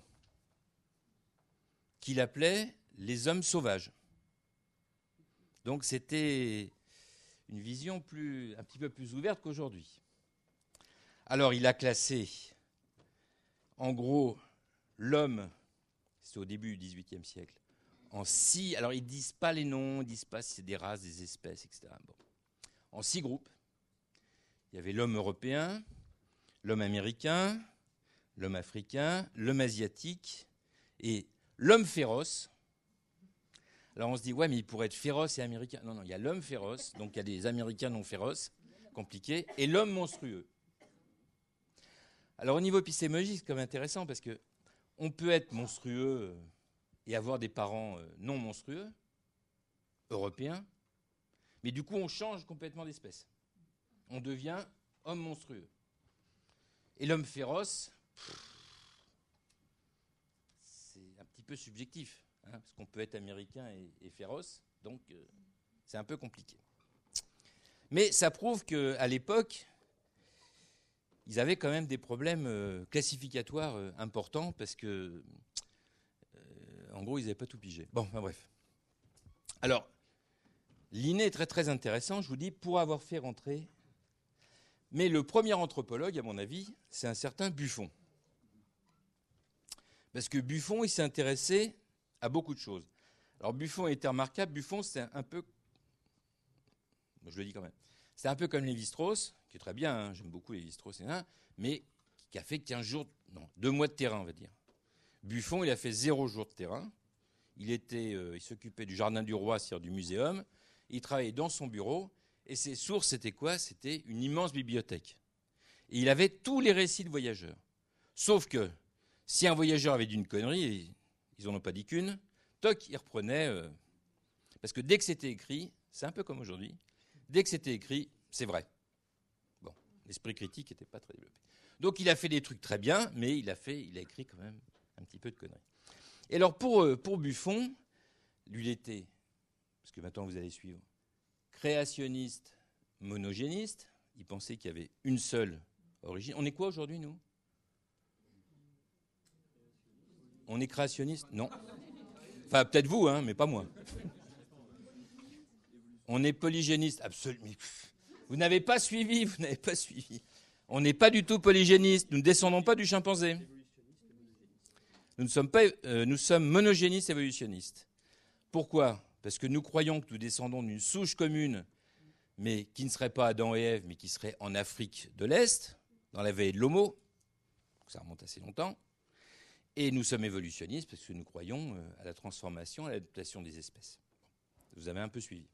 Speaker 2: qu'il appelait les hommes sauvages. Donc, c'était une vision un petit peu plus ouverte qu'aujourd'hui. Alors, il a classé, en gros, l'homme, c'est au début du XVIIIe siècle, en 6. Alors, ils ne disent pas les noms, ils ne disent pas si c'est des races, des espèces, etc. Bon. En 6 groupes. Il y avait l'homme européen, l'homme américain, l'homme africain, l'homme asiatique et l'homme féroce. Alors, on se dit, ouais, mais il pourrait être féroce et américain. Non, il y a l'homme féroce, donc il y a des Américains non féroces, compliqués, et l'homme monstrueux. Alors, au niveau épistémologique, c'est quand même intéressant parce que on peut être monstrueux et avoir des parents non monstrueux, européens, mais du coup, on change complètement d'espèce. On devient homme monstrueux. Et l'homme féroce, c'est un petit peu subjectif, hein, parce qu'on peut être américain et féroce, donc c'est un peu compliqué. Mais ça prouve qu'à l'époque, ils avaient quand même des problèmes classificatoires importants parce que, en gros, ils n'avaient pas tout pigé. Bon, enfin bref. Alors, Linné est très très intéressant, je vous dis, pour avoir fait rentrer. Mais le premier anthropologue, à mon avis, c'est un certain Buffon. Parce que Buffon, il s'est intéressé à beaucoup de choses. Alors, Buffon était remarquable. Buffon, c'est un peu. Je le dis quand même. C'est un peu comme Lévi-Strauss, qui est très bien, hein, j'aime beaucoup Lévi-Strauss, mais qui a fait 2 mois de terrain, on va dire. Buffon, il a fait 0 jour de terrain. Il s'occupait du Jardin du Roi, c'est-à-dire du muséum. Il travaillait dans son bureau. Et ses sources, c'était quoi? C'était une immense bibliothèque. Et il avait tous les récits de voyageurs. Sauf que, si un voyageur avait dit une connerie, et ils n'en ont pas dit qu'une, toc, il reprenait. Parce que dès que c'était écrit, c'est un peu comme aujourd'hui, dès que c'était écrit, c'est vrai. Bon, l'esprit critique n'était pas très développé. Donc il a fait des trucs très bien, mais il a écrit quand même un petit peu de conneries. Et alors pour Buffon, lui il était, parce que maintenant vous allez suivre, créationniste, monogéniste. Il pensait qu'il y avait une seule origine. On est quoi aujourd'hui, nous? On est créationniste? Non. Enfin, peut-être vous, hein, mais pas moi. On est polygéniste? Absolument. Vous n'avez pas suivi. On n'est pas du tout polygéniste. Nous ne descendons pas du chimpanzé. Nous sommes monogénistes évolutionnistes. Pourquoi? Parce que nous croyons que nous descendons d'une souche commune, mais qui ne serait pas Adam et Ève, mais qui serait en Afrique de l'Est, dans la vallée de l'Homo. Ça remonte assez longtemps. Et nous sommes évolutionnistes parce que nous croyons à la transformation, à l'adaptation des espèces. Vous avez un peu suivi.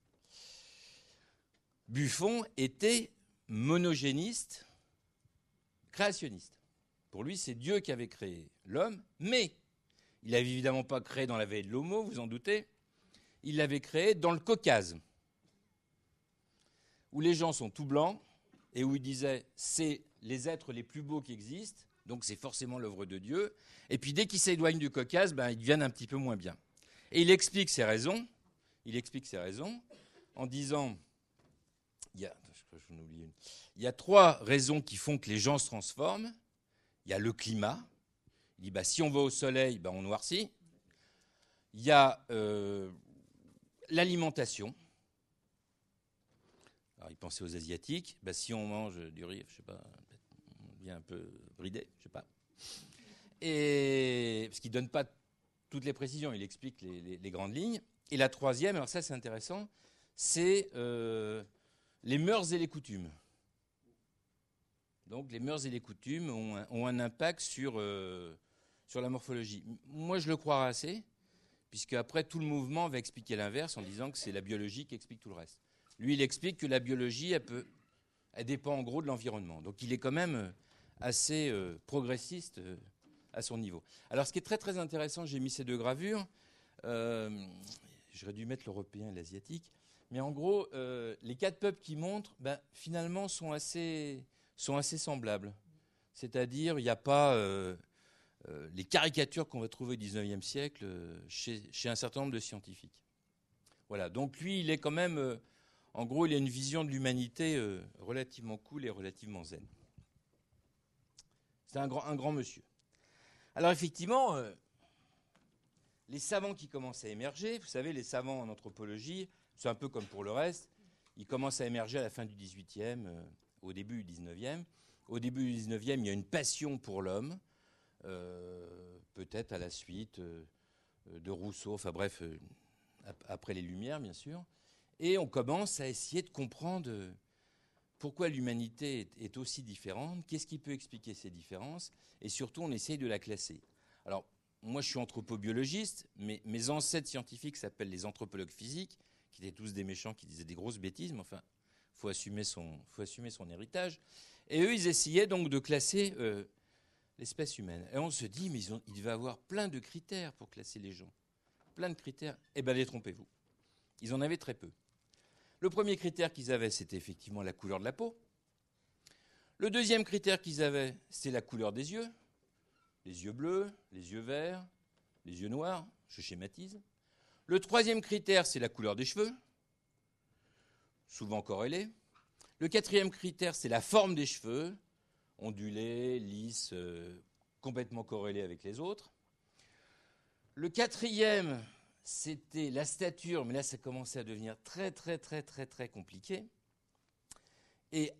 Speaker 2: Buffon était monogéniste, créationniste. Pour lui, c'est Dieu qui avait créé l'homme, mais il n'avait évidemment pas créé dans la vallée de l'Homo, vous en doutez. il l'avait créé dans le Caucase, où les gens sont tout blancs et où il disait c'est les êtres les plus beaux qui existent, donc c'est forcément l'œuvre de Dieu. Et puis dès qu'ils s'éloignent du Caucase, ils deviennent un petit peu moins bien. Et il explique ses raisons. En disant, il y a 3 raisons qui font que les gens se transforment. Il y a le climat. Il dit si on va au soleil, on noircit. Il y a l'alimentation. Alors, il pensait aux Asiatiques. Si on mange du riz, je sais pas, on devient un peu bridé, je sais pas. Et parce qu'il donne pas toutes les précisions, il explique les grandes lignes. Et la 3e, alors ça c'est intéressant, c'est les mœurs et les coutumes. Donc les mœurs et les coutumes ont un impact sur la morphologie. Moi je le croirais assez, puisque après tout le mouvement va expliquer l'inverse en disant que c'est la biologie qui explique tout le reste. Lui il explique que la biologie elle dépend en gros de l'environnement. Donc il est quand même assez progressiste à son niveau. Alors ce qui est très très intéressant, j'ai mis ces 2 gravures. J'aurais dû mettre l'européen et l'asiatique. Mais en gros, les 4 peuples qui montrent, finalement, sont assez semblables. C'est-à-dire, il n'y a pas les caricatures qu'on va trouver au XIXe siècle chez un certain nombre de scientifiques. Voilà, donc lui, il est quand même... en gros, il a une vision de l'humanité relativement cool et relativement zen. C'est un grand monsieur. Alors effectivement... les savants qui commencent à émerger, vous savez, les savants en anthropologie, c'est un peu comme pour le reste, ils commencent à émerger à la fin du XVIIIe, au début du XIXe. Au début du XIXe, il y a une passion pour l'homme, peut-être à la suite de Rousseau, enfin bref, après les Lumières, bien sûr. Et on commence à essayer de comprendre pourquoi l'humanité est aussi différente, qu'est-ce qui peut expliquer ces différences, et surtout, on essaye de la classer. Alors, moi, je suis anthropobiologiste, mais mes ancêtres scientifiques s'appellent les anthropologues physiques, qui étaient tous des méchants, qui disaient des grosses bêtises, mais enfin, il faut assumer son héritage. Et eux, ils essayaient donc de classer l'espèce humaine. Et on se dit, mais il devait avoir plein de critères pour classer les gens. Plein de critères. Eh bien, détrompez-vous. Ils en avaient très peu. Le premier critère qu'ils avaient, c'était effectivement la couleur de la peau. Le deuxième critère qu'ils avaient, c'était la couleur des yeux. Les yeux bleus, les yeux verts, les yeux noirs, je schématise. Le troisième critère, c'est la couleur des cheveux, souvent corrélée. Le quatrième critère, c'est la forme des cheveux, ondulés, lisses, complètement corrélés avec les autres. Le quatrième, c'était la stature, mais là, ça commençait à devenir très, très, très, très, très compliqué. Et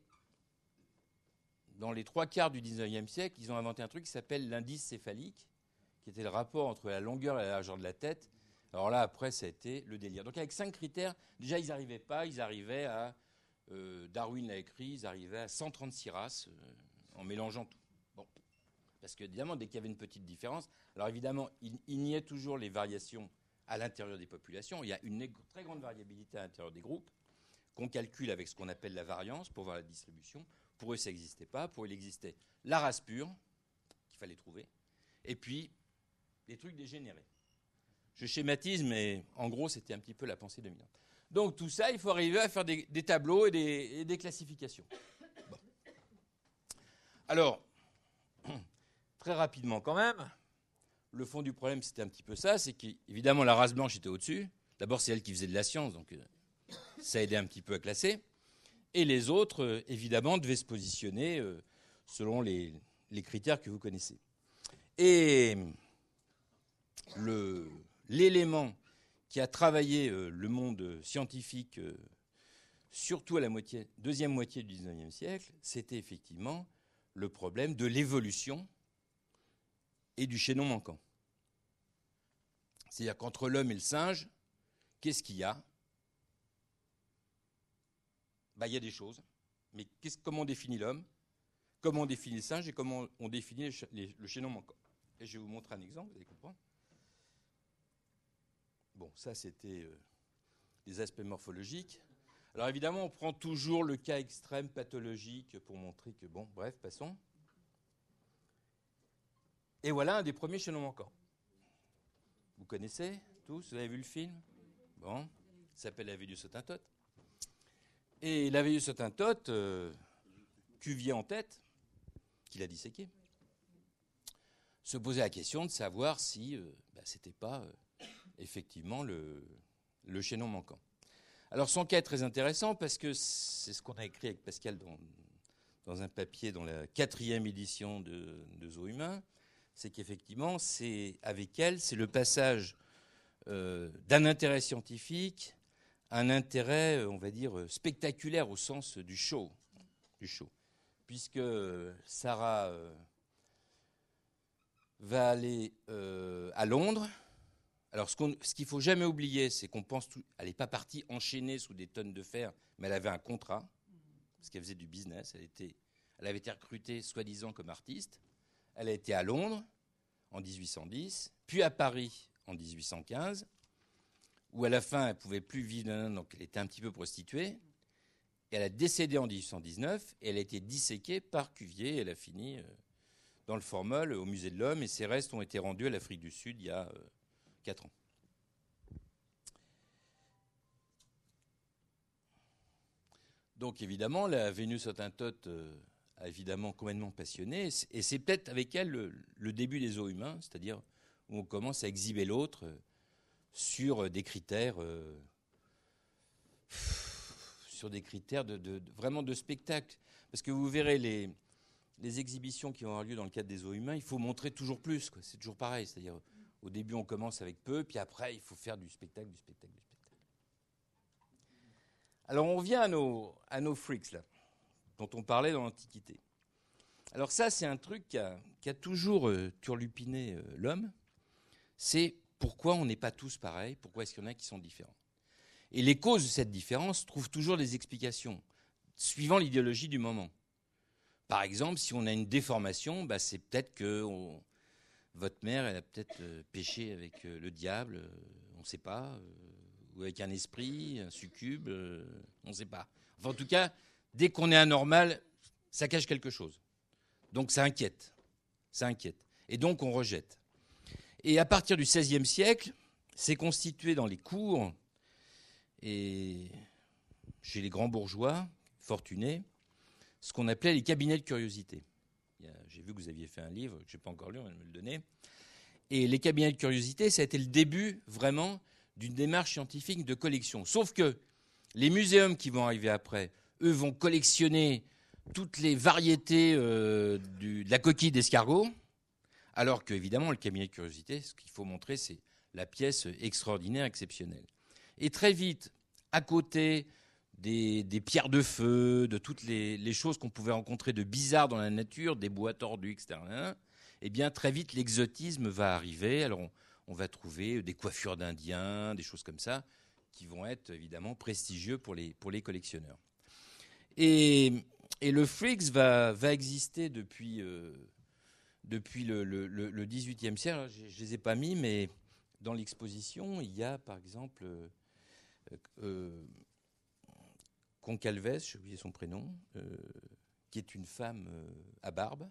Speaker 2: dans les 3/4 du XIXe siècle, ils ont inventé un truc qui s'appelle l'indice céphalique, qui était le rapport entre la longueur et la largeur de la tête. Alors là, après, ça a été le délire. Donc avec 5 critères, déjà, ils n'arrivaient pas. Ils arrivaient à, Darwin l'a écrit, ils arrivaient à 136 races en mélangeant tout. Bon. Parce que, évidemment, dès qu'il y avait une petite différence, alors évidemment, il niait toujours les variations à l'intérieur des populations. Il y a une très grande variabilité à l'intérieur des groupes qu'on calcule avec ce qu'on appelle la variance pour voir la distribution. Pour eux, ça n'existait pas. Pour eux, il existait la race pure, qu'il fallait trouver, et puis des trucs dégénérés. Je schématise, mais en gros, c'était un petit peu la pensée dominante. Donc tout ça, il faut arriver à faire des tableaux et des classifications. Bon. Alors, très rapidement quand même, le fond du problème, c'était un petit peu ça, c'est qu'évidemment, la race blanche était au-dessus. D'abord, c'est elle qui faisait de la science, donc ça aidait un petit peu à classer. Et les autres, évidemment, devaient se positionner selon les critères que vous connaissez. Et l'élément qui a travaillé le monde scientifique, surtout à la deuxième moitié du XIXe siècle, c'était effectivement le problème de l'évolution et du chaînon manquant. C'est-à-dire qu'entre l'homme et le singe, qu'est-ce qu'il y a ? Il y a des choses, mais comment on définit l'homme, comment on définit le singe et comment on définit le chaînon manquant. Et je vais vous montrer un exemple, vous allez comprendre. Bon, ça c'était des aspects morphologiques. Alors évidemment, on prend toujours le cas extrême pathologique pour montrer que, bon, bref, passons. Et voilà un des premiers chaînons manquants. Vous connaissez tous ? Vous avez vu le film ? Bon, ça s'appelle la Vénus Hottentote. Et la Vénus Hottentote, Cuvier en tête, qu'il a disséqué, se posait la question de savoir si c'était pas effectivement le chaînon manquant. Alors son cas est très intéressant parce que c'est ce qu'on a écrit avec Pascal dans un papier dans la 4e édition de Zoo Humain, c'est qu'effectivement, avec elle, c'est le passage d'un intérêt scientifique à un intérêt, on va dire, spectaculaire au sens du show. Puisque Sarah va aller à Londres. Alors, ce qu'il ne faut jamais oublier, c'est qu'on pense elle n'est pas partie enchaînée sous des tonnes de fer, mais elle avait un contrat, parce qu'elle faisait du business. Elle avait été recrutée, soi-disant, comme artiste. Elle a été à Londres en 1810, puis à Paris en 1815, où à la fin, elle ne pouvait plus vivre, donc elle était un petit peu prostituée. Et elle a décédé en 1819, et elle a été disséquée par Cuvier, et elle a fini dans le formol au Musée de l'Homme, et ses restes ont été rendus à l'Afrique du Sud il y a 4 ans. Donc évidemment, la Vénus Hottentote a évidemment complètement passionné, et c'est peut-être avec elle le début des zoos humains, c'est-à-dire où on commence à exhiber l'autre sur des critères, vraiment de spectacle. Parce que vous verrez les exhibitions qui vont avoir lieu dans le cadre des zoos humains, il faut montrer toujours plus, quoi. C'est toujours pareil, c'est-à-dire au début, on commence avec peu, puis après, il faut faire du spectacle. Alors, on vient à nos freaks, là, dont on parlait dans l'Antiquité. Alors ça, c'est un truc qui a toujours turlupiné l'homme. C'est pourquoi on n'est pas tous pareils, pourquoi est-ce qu'il y en a qui sont différents. Et les causes de cette différence trouvent toujours des explications, suivant l'idéologie du moment. Par exemple, si on a une déformation, c'est peut-être que votre mère, elle a peut-être péché avec le diable, on ne sait pas, ou avec un esprit, un succube, on ne sait pas. Enfin, en tout cas, dès qu'on est anormal, ça cache quelque chose. Donc ça inquiète. Et donc on rejette. Et à partir du XVIe siècle, c'est constitué dans les cours et chez les grands bourgeois fortunés, ce qu'on appelait les cabinets de curiosité. J'ai vu que vous aviez fait un livre que je n'ai pas encore lu, on va me le donner. Et les cabinets de curiosité, ça a été le début vraiment d'une démarche scientifique de collection. Sauf que les muséums qui vont arriver après, eux, vont collectionner toutes les variétés de la coquille d'escargot, alors qu'évidemment, le cabinet de curiosité, ce qu'il faut montrer, c'est la pièce extraordinaire, exceptionnelle. Et très vite, à côté des pierres de feu, de toutes les choses qu'on pouvait rencontrer de bizarres dans la nature, des bois tordus, etc., eh bien, très vite, l'exotisme va arriver. Alors, on va trouver des coiffures d'Indiens, des choses comme ça, qui vont être évidemment prestigieux pour les collectionneurs. Et le freaks va exister depuis le XVIIIe siècle. Je ne les ai pas mis, mais dans l'exposition, il y a par exemple Concalves, j'ai oublié son prénom, qui est une femme à barbe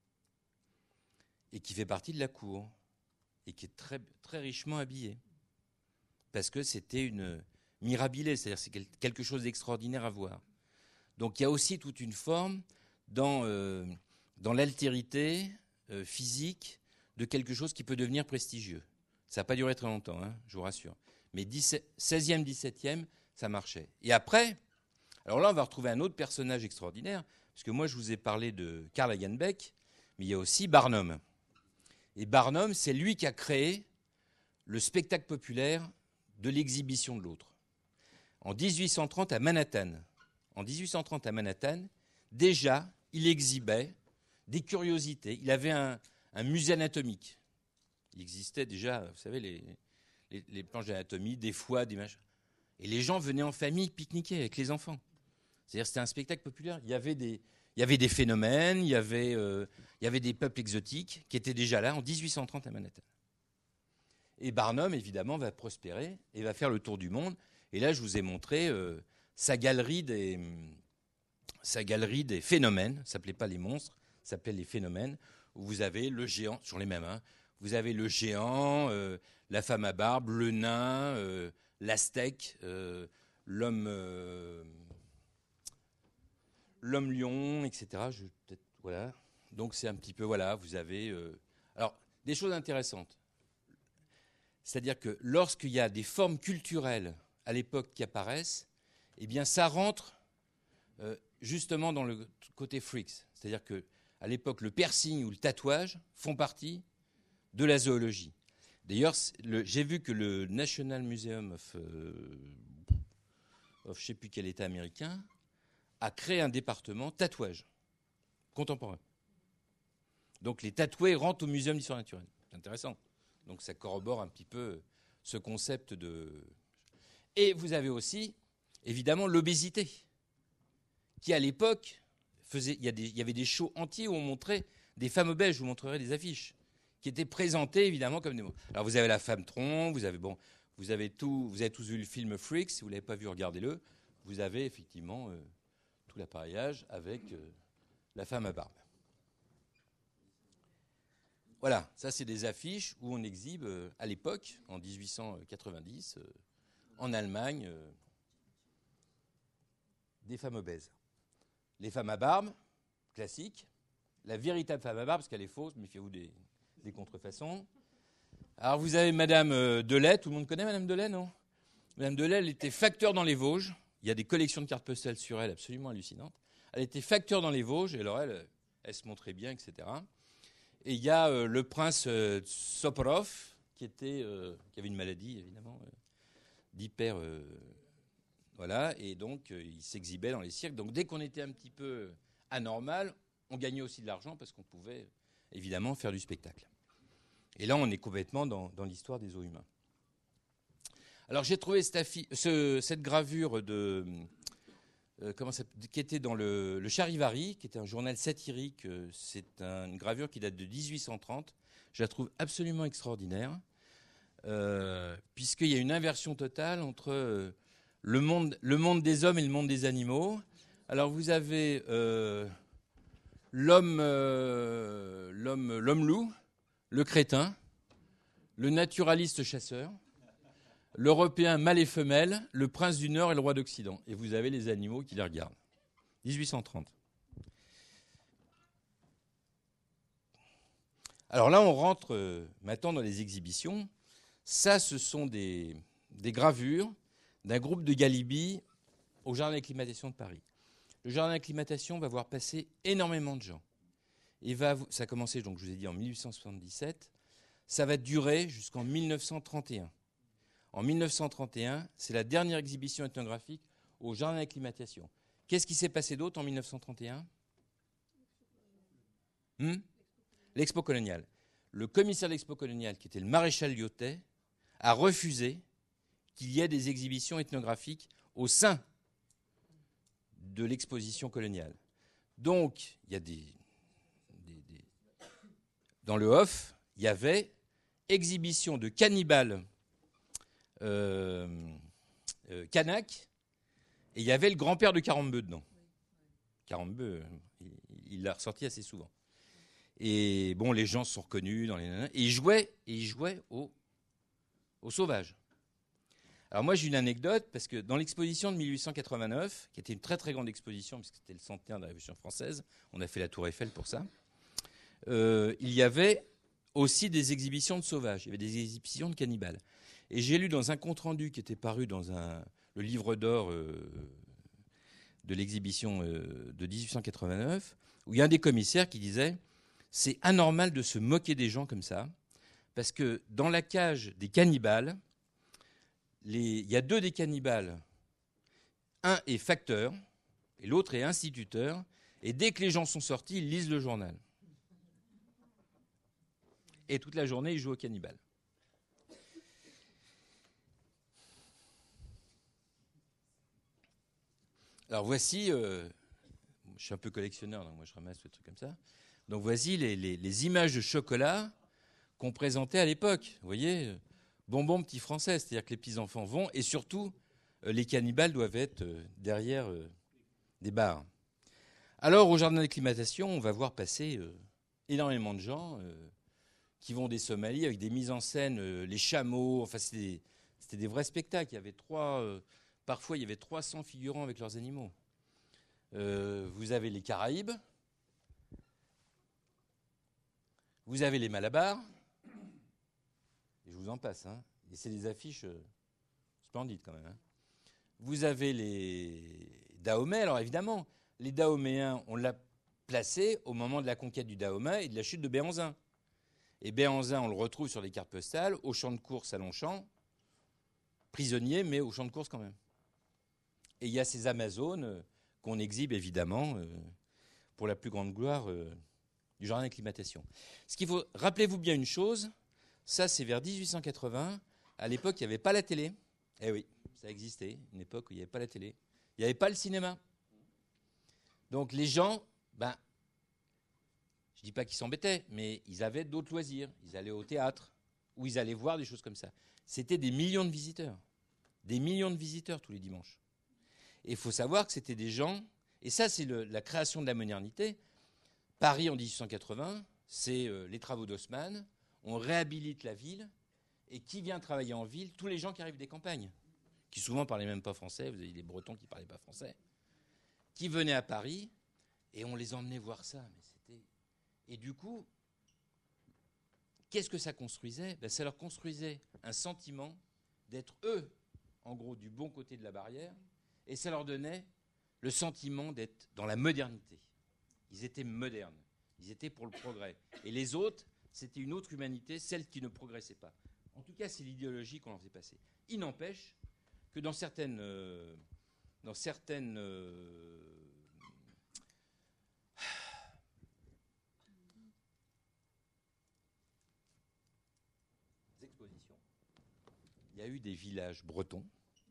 Speaker 2: et qui fait partie de la cour et qui est très, très richement habillée. Parce que c'était une mirabilie, c'est-à-dire c'est quelque chose d'extraordinaire à voir. Donc il y a aussi toute une forme dans l'altérité physique de quelque chose qui peut devenir prestigieux. Ça n'a pas duré très longtemps, je vous rassure. Mais 16e, 17e, ça marchait. Et après, alors là, on va retrouver un autre personnage extraordinaire, parce que moi, je vous ai parlé de Karl Hagenbeck, mais il y a aussi Barnum. Et Barnum, c'est lui qui a créé le spectacle populaire de l'exhibition de l'autre. En 1830, à Manhattan, déjà, il exhibait des curiosités. Il avait un musée anatomique. Il existait déjà, vous savez, les planches d'anatomie, des foies, des machins. Et les gens venaient en famille pique-niquer avec les enfants. C'est-à-dire c'était un spectacle populaire. Il y avait des phénomènes, il y avait des peuples exotiques qui étaient déjà là en 1830 à Manhattan. Et Barnum, évidemment, va prospérer et va faire le tour du monde. Et là, je vous ai montré sa galerie des phénomènes. Ça ne s'appelait pas les monstres, ça s'appelait les phénomènes, où vous avez le géant, sur les mêmes, vous avez le géant, la femme à barbe, le nain, l'Aztèque, l'homme lion, etc. Voilà. Donc c'est un petit peu, voilà, vous avez... alors, des choses intéressantes. C'est-à-dire que lorsqu'il y a des formes culturelles à l'époque qui apparaissent, eh bien ça rentre justement dans le côté freaks. C'est-à-dire qu'à l'époque, le piercing ou le tatouage font partie de la zoologie. D'ailleurs, j'ai vu que le National Museum of je ne sais plus quel État américain a créé un département tatouage contemporain. Donc les tatoués rentrent au Muséum d'histoire naturelle. C'est intéressant. Donc ça corrobore un petit peu ce concept de... Et vous avez aussi, évidemment, l'obésité, qui à l'époque, il y avait des shows entiers où on montrait des femmes obèses, je vous montrerai des affiches, qui étaient présentées évidemment comme des... Alors vous avez la femme tronc, vous avez tous vu le film Freaks, si vous ne l'avez pas vu, regardez-le. Vous avez effectivement tout l'appareillage avec la femme à barbe. Voilà, ça c'est des affiches où on exhibe à l'époque, en 1890, en Allemagne, des femmes obèses. Les femmes à barbe, classiques. La véritable femme à barbe, parce qu'elle est fausse, méfiez-vous des contrefaçons. Alors vous avez Madame Delay, tout le monde connaît Madame Delay, non? Madame Delay, elle était facteur dans les Vosges. Il y a des collections de cartes postales sur elle absolument hallucinantes. Elle était facteur dans les Vosges, et alors elle se montrait bien, etc. Et il y a le prince Soporov, qui avait une maladie, évidemment, d'hyper... voilà, et donc il s'exhibait dans les cirques. Donc dès qu'on était un petit peu anormal, on gagnait aussi de l'argent parce qu'on pouvait, évidemment, faire du spectacle. Et là, on est complètement dans l'histoire des os humains. Alors j'ai trouvé cette gravure qui était dans le Charivari, qui était un journal satirique. C'est une gravure qui date de 1830. Je la trouve absolument extraordinaire, puisqu'il y a une inversion totale entre le monde des hommes et le monde des animaux. Alors vous avez l'homme loup, le crétin, le naturaliste chasseur, l'Européen mâle et femelle, le prince du Nord et le roi d'Occident. Et vous avez les animaux qui les regardent. 1830. Alors là, on rentre maintenant dans les exhibitions. Ça, ce sont des gravures d'un groupe de Galibi au jardin d'acclimatation de Paris. Le jardin d'acclimatation va voir passer énormément de gens. Ça a commencé, donc, je vous ai dit, en 1877. Ça va durer jusqu'en 1931. En 1931, c'est la dernière exhibition ethnographique au jardin d'acclimatation. Qu'est-ce qui s'est passé d'autre en 1931 ? L'expo coloniale. Le commissaire de l'expo coloniale, qui était le maréchal Lyautey, a refusé qu'il y ait des exhibitions ethnographiques au sein de l'exposition coloniale. Donc, il y a dans le Hof, il y avait exhibition de cannibales Kanak, et il y avait le grand-père de Carambeu dedans. Carambeu, il l'a ressorti assez souvent. Et bon, les gens se sont reconnus dans les nanas, et ils jouaient au sauvage. Alors moi, j'ai une anecdote, parce que dans l'exposition de 1889, qui était une très très grande exposition, puisque c'était le centenaire de la Révolution française, on a fait la Tour Eiffel pour ça, il y avait aussi des exhibitions de sauvages, il y avait des exhibitions de cannibales. Et j'ai lu dans un compte-rendu qui était paru dans le livre d'or de l'exhibition de 1889, où il y a un des commissaires qui disait « C'est anormal de se moquer des gens comme ça, parce que dans la cage des cannibales, il y a deux des cannibales. Un est facteur et l'autre est instituteur. Et dès que les gens sont sortis, ils lisent le journal. Et toute la journée, ils jouent au cannibale. » Alors voici, je suis un peu collectionneur, donc moi je ramasse des trucs comme ça. Donc voici les images de chocolat qu'on présentait à l'époque. Vous voyez, bonbons petits français, c'est-à-dire que les petits-enfants vont, et surtout, les cannibales doivent être derrière des bars. Alors, au jardin d'acclimatation, on va voir passer énormément de gens qui vont des Somalies avec des mises en scène, les chameaux, enfin, C'était des vrais spectacles. Il y avait parfois, il y avait 300 figurants avec leurs animaux. Vous avez les Caraïbes. Vous avez les Malabars. Et je vous en passe. Hein. Et c'est des affiches splendides quand même. Hein. Vous avez les Dahomey. Alors évidemment, les Dahoméens, on l'a placé au moment de la conquête du Dahomey et de la chute de Béhanzin. Et Béhanzin, on le retrouve sur les cartes postales, au champ de course à Longchamp, prisonnier, mais au champ de course quand même. Et il y a ces Amazones qu'on exhibe évidemment pour la plus grande gloire du jardin d'acclimatation. Ce qu'il faut, rappelez-vous bien une chose, ça c'est vers 1880, à l'époque il n'y avait pas la télé. Eh oui, ça existait, une époque où il n'y avait pas la télé. Il n'y avait pas le cinéma. Donc les gens, je ne dis pas qu'ils s'embêtaient, mais ils avaient d'autres loisirs. Ils allaient au théâtre, ou ils allaient voir des choses comme ça. C'était des millions de visiteurs. Des millions de visiteurs tous les dimanches. Et il faut savoir que c'était des gens, et ça c'est la création de la modernité. Paris en 1880, c'est les travaux d'Haussmann, on réhabilite la ville, et qui vient travailler en ville? Tous les gens qui arrivent des campagnes, qui souvent ne parlaient même pas français, vous avez des Bretons qui ne parlaient pas français, qui venaient à Paris, et on les emmenait voir ça. Et du coup, qu'est-ce que ça construisait? Ça leur construisait un sentiment d'être eux, en gros, du bon côté de la barrière, et ça leur donnait le sentiment d'être dans la modernité. Ils étaient modernes, ils étaient pour le progrès. Et les autres, c'était une autre humanité, celle qui ne progressait pas. En tout cas, c'est l'idéologie qu'on leur faisait passer. Il n'empêche que dans certaines expositions, il y a eu des villages bretons,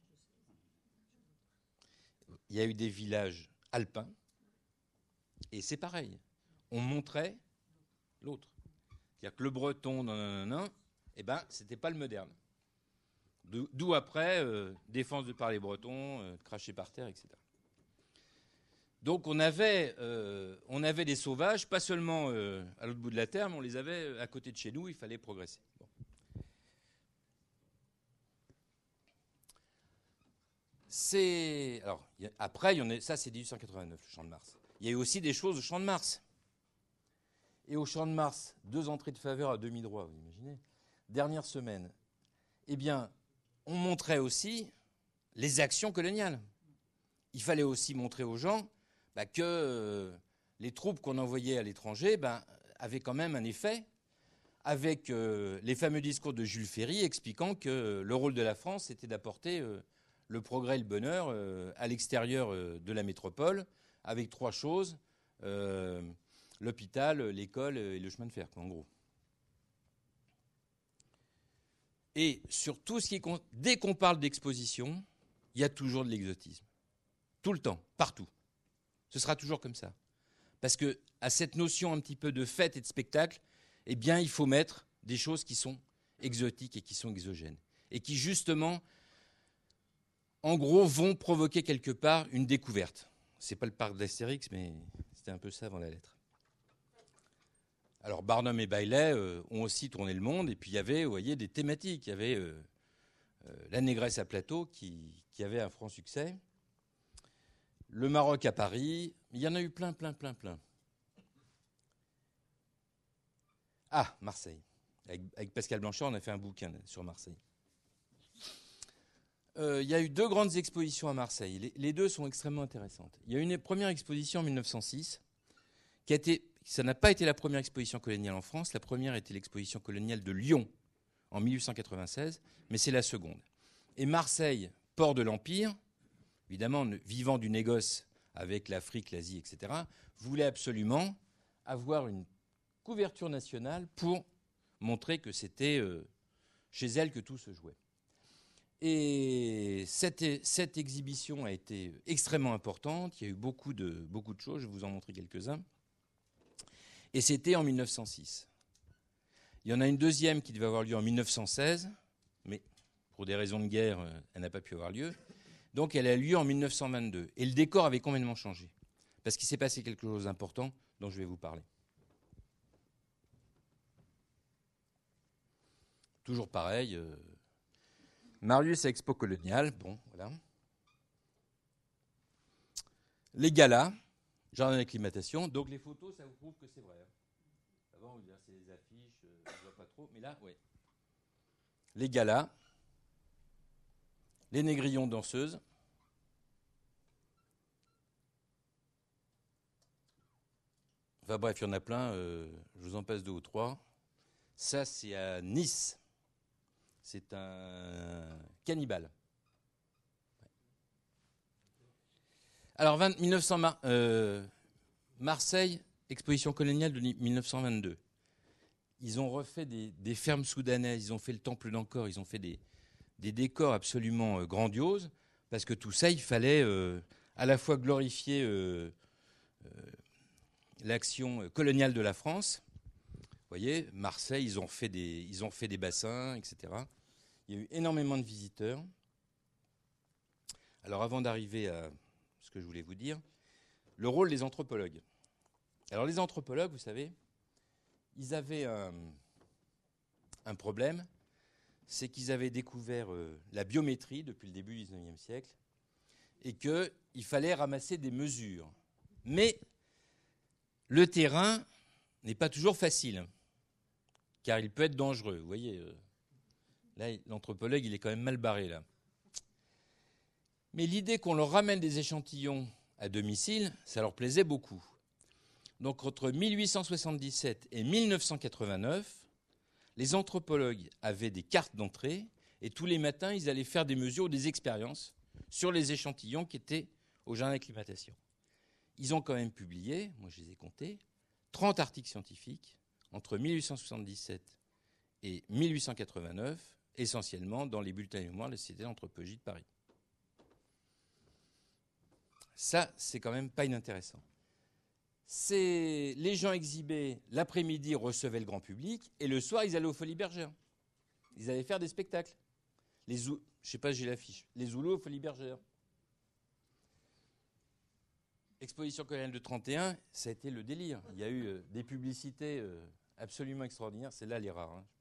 Speaker 2: il y a eu des villages alpins, et c'est pareil. On montrait l'autre. C'est-à-dire que le breton, c'était pas le moderne. D'où après, défense par les bretons, cracher par terre, etc. Donc on avait des sauvages, pas seulement à l'autre bout de la terre, mais on les avait à côté de chez nous, il fallait progresser. Bon. Après, ça c'est 1889, le Champ de Mars. Il y a eu aussi des choses au Champ de Mars. Et au Champ de Mars, 2 entrées de faveur à demi-droit, vous imaginez. Dernière semaine, on montrait aussi les actions coloniales. Il fallait aussi montrer aux gens que les troupes qu'on envoyait à l'étranger avaient quand même un effet, avec les fameux discours de Jules Ferry expliquant que le rôle de la France était d'apporter le progrès et le bonheur à l'extérieur de la métropole, avec 3 choses, l'hôpital, l'école et le chemin de fer, en gros. Et sur tout ce qui est... Dès qu'on parle d'exposition, il y a toujours de l'exotisme. Tout le temps, partout. Ce sera toujours comme ça. Parce qu'à cette notion un petit peu de fête et de spectacle, il faut mettre des choses qui sont exotiques et qui sont exogènes. Et qui, justement, en gros, vont provoquer quelque part une découverte. C'est pas le parc d'Astérix, mais c'était un peu ça avant la lettre. Alors Barnum et Bailey ont aussi tourné le monde, et puis il y avait, vous voyez, des thématiques. Il y avait la négresse à plateau qui avait un franc succès, le Maroc à Paris, il y en a eu plein. Ah, Marseille. Avec Pascal Blanchard, on a fait un bouquin sur Marseille. Il y a eu 2 grandes expositions à Marseille. Les 2 sont extrêmement intéressantes. Il y a une première exposition en 1906 ça n'a pas été la première exposition coloniale en France. La première était l'exposition coloniale de Lyon en 1896, mais c'est la seconde. Et Marseille, port de l'Empire, évidemment vivant du négoce avec l'Afrique, l'Asie, etc., voulait absolument avoir une couverture nationale pour montrer que c'était chez elle que tout se jouait. Et cette exhibition a été extrêmement importante. Il y a eu beaucoup de choses. Je vais vous en montrer quelques-uns. Et c'était en 1906. Il y en a une deuxième qui devait avoir lieu en 1916, mais pour des raisons de guerre, elle n'a pas pu avoir lieu. Donc elle a lieu en 1922. Et le décor avait complètement changé, parce qu'il s'est passé quelque chose d'important dont je vais vous parler. Toujours pareil, Marius à Expo Coloniale, bon, voilà. Les galas, jardin d'acclimatation. Donc les photos, ça vous prouve que c'est vrai. Avant, on va dire c'est des affiches, je ne vois pas trop, mais là, oui. Les galas, les négrillons danseuses. Enfin bref, il y en a plein, je vous en passe 2 ou 3. Ça, c'est à Nice. C'est un cannibale. Alors, 1900, Marseille, exposition coloniale de 1922. Ils ont refait des fermes soudanaises, ils ont fait le temple d'Angkor, ils ont fait des décors absolument grandioses, parce que tout ça, il fallait à la fois glorifier l'action coloniale de la France. Vous voyez, Marseille, ils ont fait des bassins, etc. Il y a eu énormément de visiteurs. Alors, avant d'arriver à ce que je voulais vous dire, le rôle des anthropologues. Alors, les anthropologues, vous savez, ils avaient un problème, c'est qu'ils avaient découvert la biométrie depuis le début du XIXe siècle et qu'il fallait ramasser des mesures. Mais le terrain n'est pas toujours facile, car il peut être dangereux. Vous voyez, là, l'anthropologue, il est quand même mal barré, là. Mais l'idée qu'on leur ramène des échantillons à domicile, ça leur plaisait beaucoup. Donc, entre 1877 et 1989, les anthropologues avaient des cartes d'entrée et tous les matins, ils allaient faire des mesures ou des expériences sur les échantillons qui étaient au jardin d'acclimatation. Ils ont quand même publié, moi je les ai comptés, 30 articles scientifiques entre 1877 et 1889, essentiellement dans les bulletins et mémoires de la Société d'anthropologie de Paris. Ça, c'est quand même pas inintéressant. Les gens exhibés, l'après-midi, recevaient le grand public, et le soir, ils allaient aux Folies Bergères. Ils allaient faire des spectacles. Je ne sais pas si j'ai l'affiche. Les Zoulous aux Folies Bergères. Exposition coloniale de 31, ça a été le délire. Il y a eu des publicités absolument extraordinaires. C'est là les rares. Hein.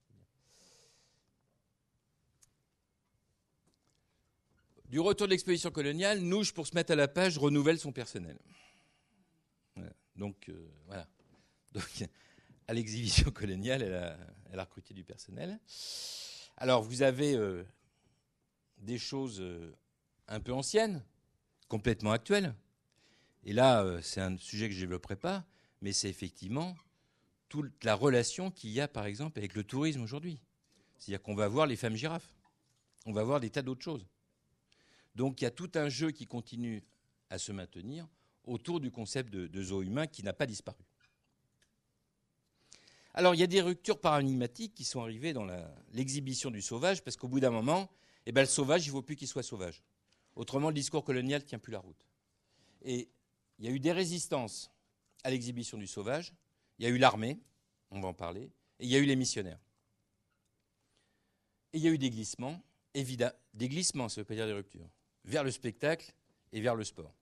Speaker 2: Du retour de l'exposition coloniale, Nouche, pour se mettre à la page, renouvelle son personnel. Voilà. Donc, voilà. Donc, à l'exhibition coloniale, elle a recruté du personnel. Alors, vous avez des choses un peu anciennes, complètement actuelles. Et là, c'est un sujet que je ne développerai pas, mais c'est effectivement toute la relation qu'il y a, par exemple, avec le tourisme aujourd'hui. C'est-à-dire qu'on va voir les femmes girafes. On va voir des tas d'autres choses. Donc, il y a tout un jeu qui continue à se maintenir autour du concept de zoo humain qui n'a pas disparu. Alors, il y a des ruptures paradigmatiques qui sont arrivées dans l'exhibition du sauvage, parce qu'au bout d'un moment, le sauvage, il ne faut plus qu'il soit sauvage. Autrement, le discours colonial ne tient plus la route. Et il y a eu des résistances à l'exhibition du sauvage, il y a eu l'armée, on va en parler, et il y a eu les missionnaires. Et il y a eu des glissements, évidemment, des glissements, ça ne veut pas dire des ruptures, vers le spectacle et vers le sport.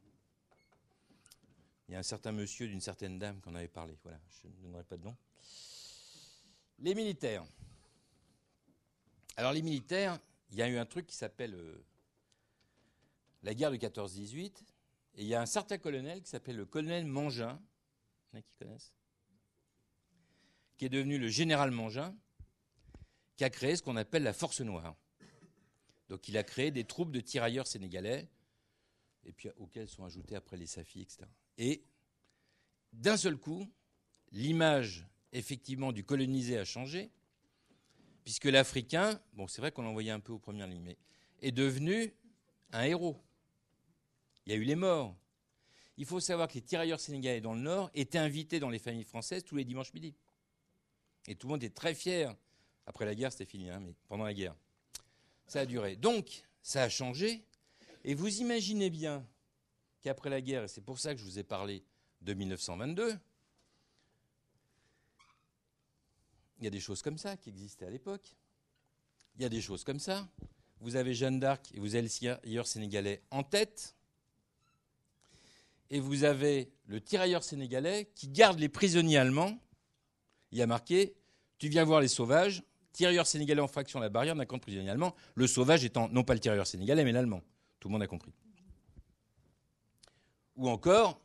Speaker 2: Il y a un certain monsieur d'une certaine dame qu'on avait parlé, voilà, je ne donnerai pas de nom. Les militaires. Alors les militaires, il y a eu un truc qui s'appelle la guerre de 14-18, et il y a un certain colonel qui s'appelle le colonel Mangin, il y en a qui connaissent, qui est devenu le général Mangin, qui a créé ce qu'on appelle la Force Noire. Donc il a créé des troupes de tirailleurs sénégalais, et puis auxquels sont ajoutés après les Safis, etc. Et d'un seul coup, l'image effectivement du colonisé a changé, puisque l'Africain, bon c'est vrai qu'on l'envoyait un peu aux premières lignes, mais est devenu un héros. Il y a eu les morts. Il faut savoir que les tirailleurs sénégalais dans le Nord étaient invités dans les familles françaises tous les dimanches midi. Et tout le monde était très fier. Après la guerre, c'était fini, hein, mais pendant la guerre, ça a duré. Donc, ça a changé. Et vous imaginez bien qu'après la guerre, et c'est pour ça que je vous ai parlé de 1922, il y a des choses comme ça qui existaient à l'époque. Il y a des choses comme ça. Vous avez Jeanne d'Arc et vous avez le tirailleur sénégalais en tête. Et vous avez le tirailleur sénégalais qui garde les prisonniers allemands. Il y a marqué « Tu viens voir les sauvages, tirailleur sénégalais en fraction à la barrière d'un camp de prisonniers allemands, le sauvage étant non pas le tirailleur sénégalais, mais l'allemand. Tout le monde a compris. Ou encore,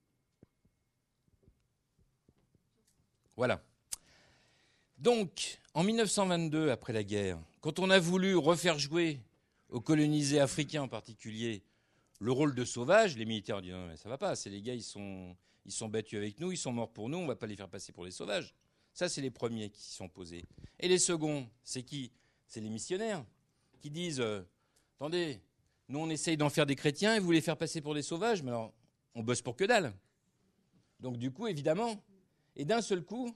Speaker 2: voilà. Donc, en 1922, après la guerre, quand on a voulu refaire jouer aux colonisés africains en particulier le rôle de sauvage, les militaires ont dit non, mais ça va pas, c'est les gars, ils sont battus avec nous, ils sont morts pour nous, on va pas les faire passer pour les sauvages. Ça, c'est les premiers qui s'y sont posés. Et les seconds, c'est qui? C'est les missionnaires qui disent attendez, nous on essaye d'en faire des chrétiens et vous les faire passer pour des sauvages, mais alors on bosse pour que dalle. Donc du coup, évidemment, et d'un seul coup,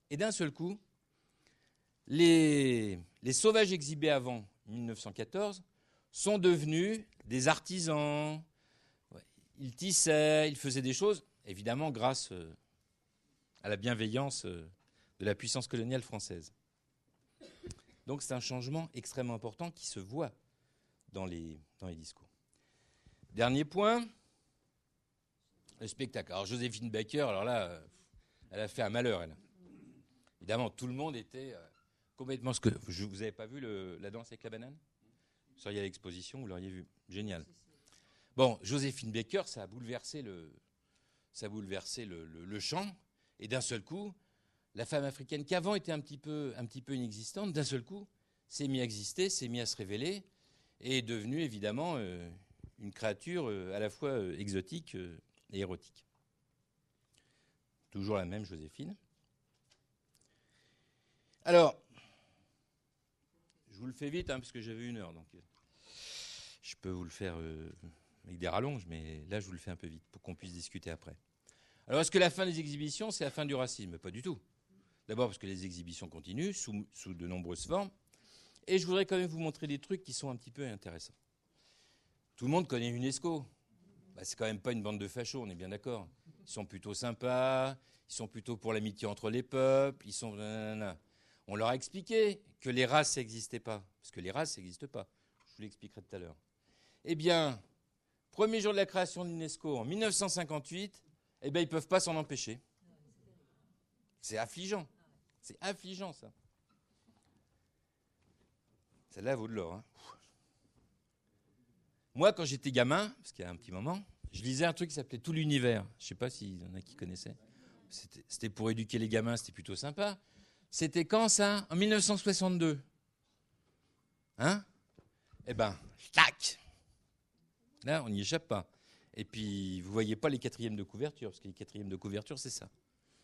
Speaker 2: les sauvages exhibés avant 1914 sont devenus des artisans. Ils tissaient, ils faisaient des choses, évidemment grâce à la bienveillance de la puissance coloniale française. Donc c'est un changement extrêmement important qui se voit dans les discours. Dernier point, le spectacle. Alors Joséphine Baker, alors là, elle a fait un malheur, elle. Évidemment, tout le monde était complètement... Vous n'avez pas vu la danse avec la banane? Vous seriez à l'exposition, vous l'auriez vu. Génial. Bon, Joséphine Baker, ça a bouleversé le champ. Et d'un seul coup, la femme africaine, qui avant était un petit peu inexistante, d'un seul coup, s'est mise à exister, s'est mise à se révéler, et est devenue évidemment une créature à la fois exotique et érotique. Toujours la même Joséphine. Alors, je vous le fais vite, parce que j'avais 1 heure, donc je peux vous le faire avec des rallonges, mais là, je vous le fais un peu vite pour qu'on puisse discuter après. Alors, est-ce que la fin des exhibitions, c'est la fin du racisme? Pas du tout. D'abord parce que les exhibitions continuent sous de nombreuses formes, et je voudrais quand même vous montrer des trucs qui sont un petit peu intéressants. Tout le monde connaît UNESCO. C'est quand même pas une bande de fachos, on est bien d'accord. Ils sont plutôt sympas, ils sont plutôt pour l'amitié entre les peuples, ils sont... On leur a expliqué que les races n'existaient pas, parce que les races n'existent pas. Je vous l'expliquerai tout à l'heure. Eh bien, premier jour de la création de l'UNESCO, en 1958, ils ne peuvent pas s'en empêcher. C'est affligeant. C'est affligeant, ça. Celle-là vaut de l'or. Moi, quand j'étais gamin, parce qu'il y a un petit moment, je lisais un truc qui s'appelait Tout l'univers. Je ne sais pas s'il y en a qui connaissaient. C'était pour éduquer les gamins, c'était plutôt sympa. C'était quand, ça? En 1962. Tac! Là, on n'y échappe pas. Et puis, vous ne voyez pas les 4e de couverture, parce que les 4e de couverture, c'est ça.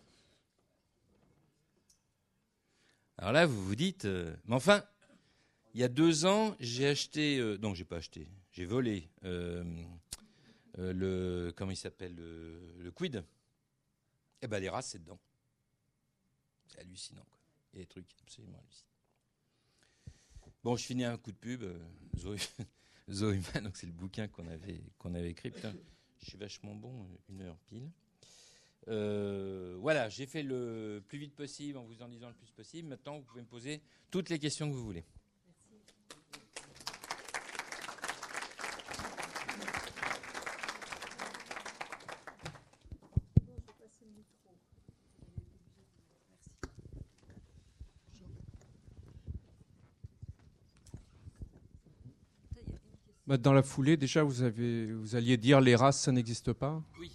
Speaker 2: Alors là, vous vous dites... mais enfin, il y a 2 ans, j'ai acheté... non, j'ai pas acheté. J'ai volé comment il s'appelle, le Quid. Les races, c'est dedans. C'est hallucinant, quoi. Il y a des trucs absolument hallucinants. Bon, je finis un coup de pub. Zoeman, donc c'est le bouquin qu'on avait écrit. Putain, je suis vachement bon, 1 heure pile. Voilà, j'ai fait le plus vite possible en vous en disant le plus possible. Maintenant, vous pouvez me poser toutes les questions que vous voulez.
Speaker 3: Dans la foulée, déjà, vous alliez dire les races, ça n'existe pas?
Speaker 2: Oui.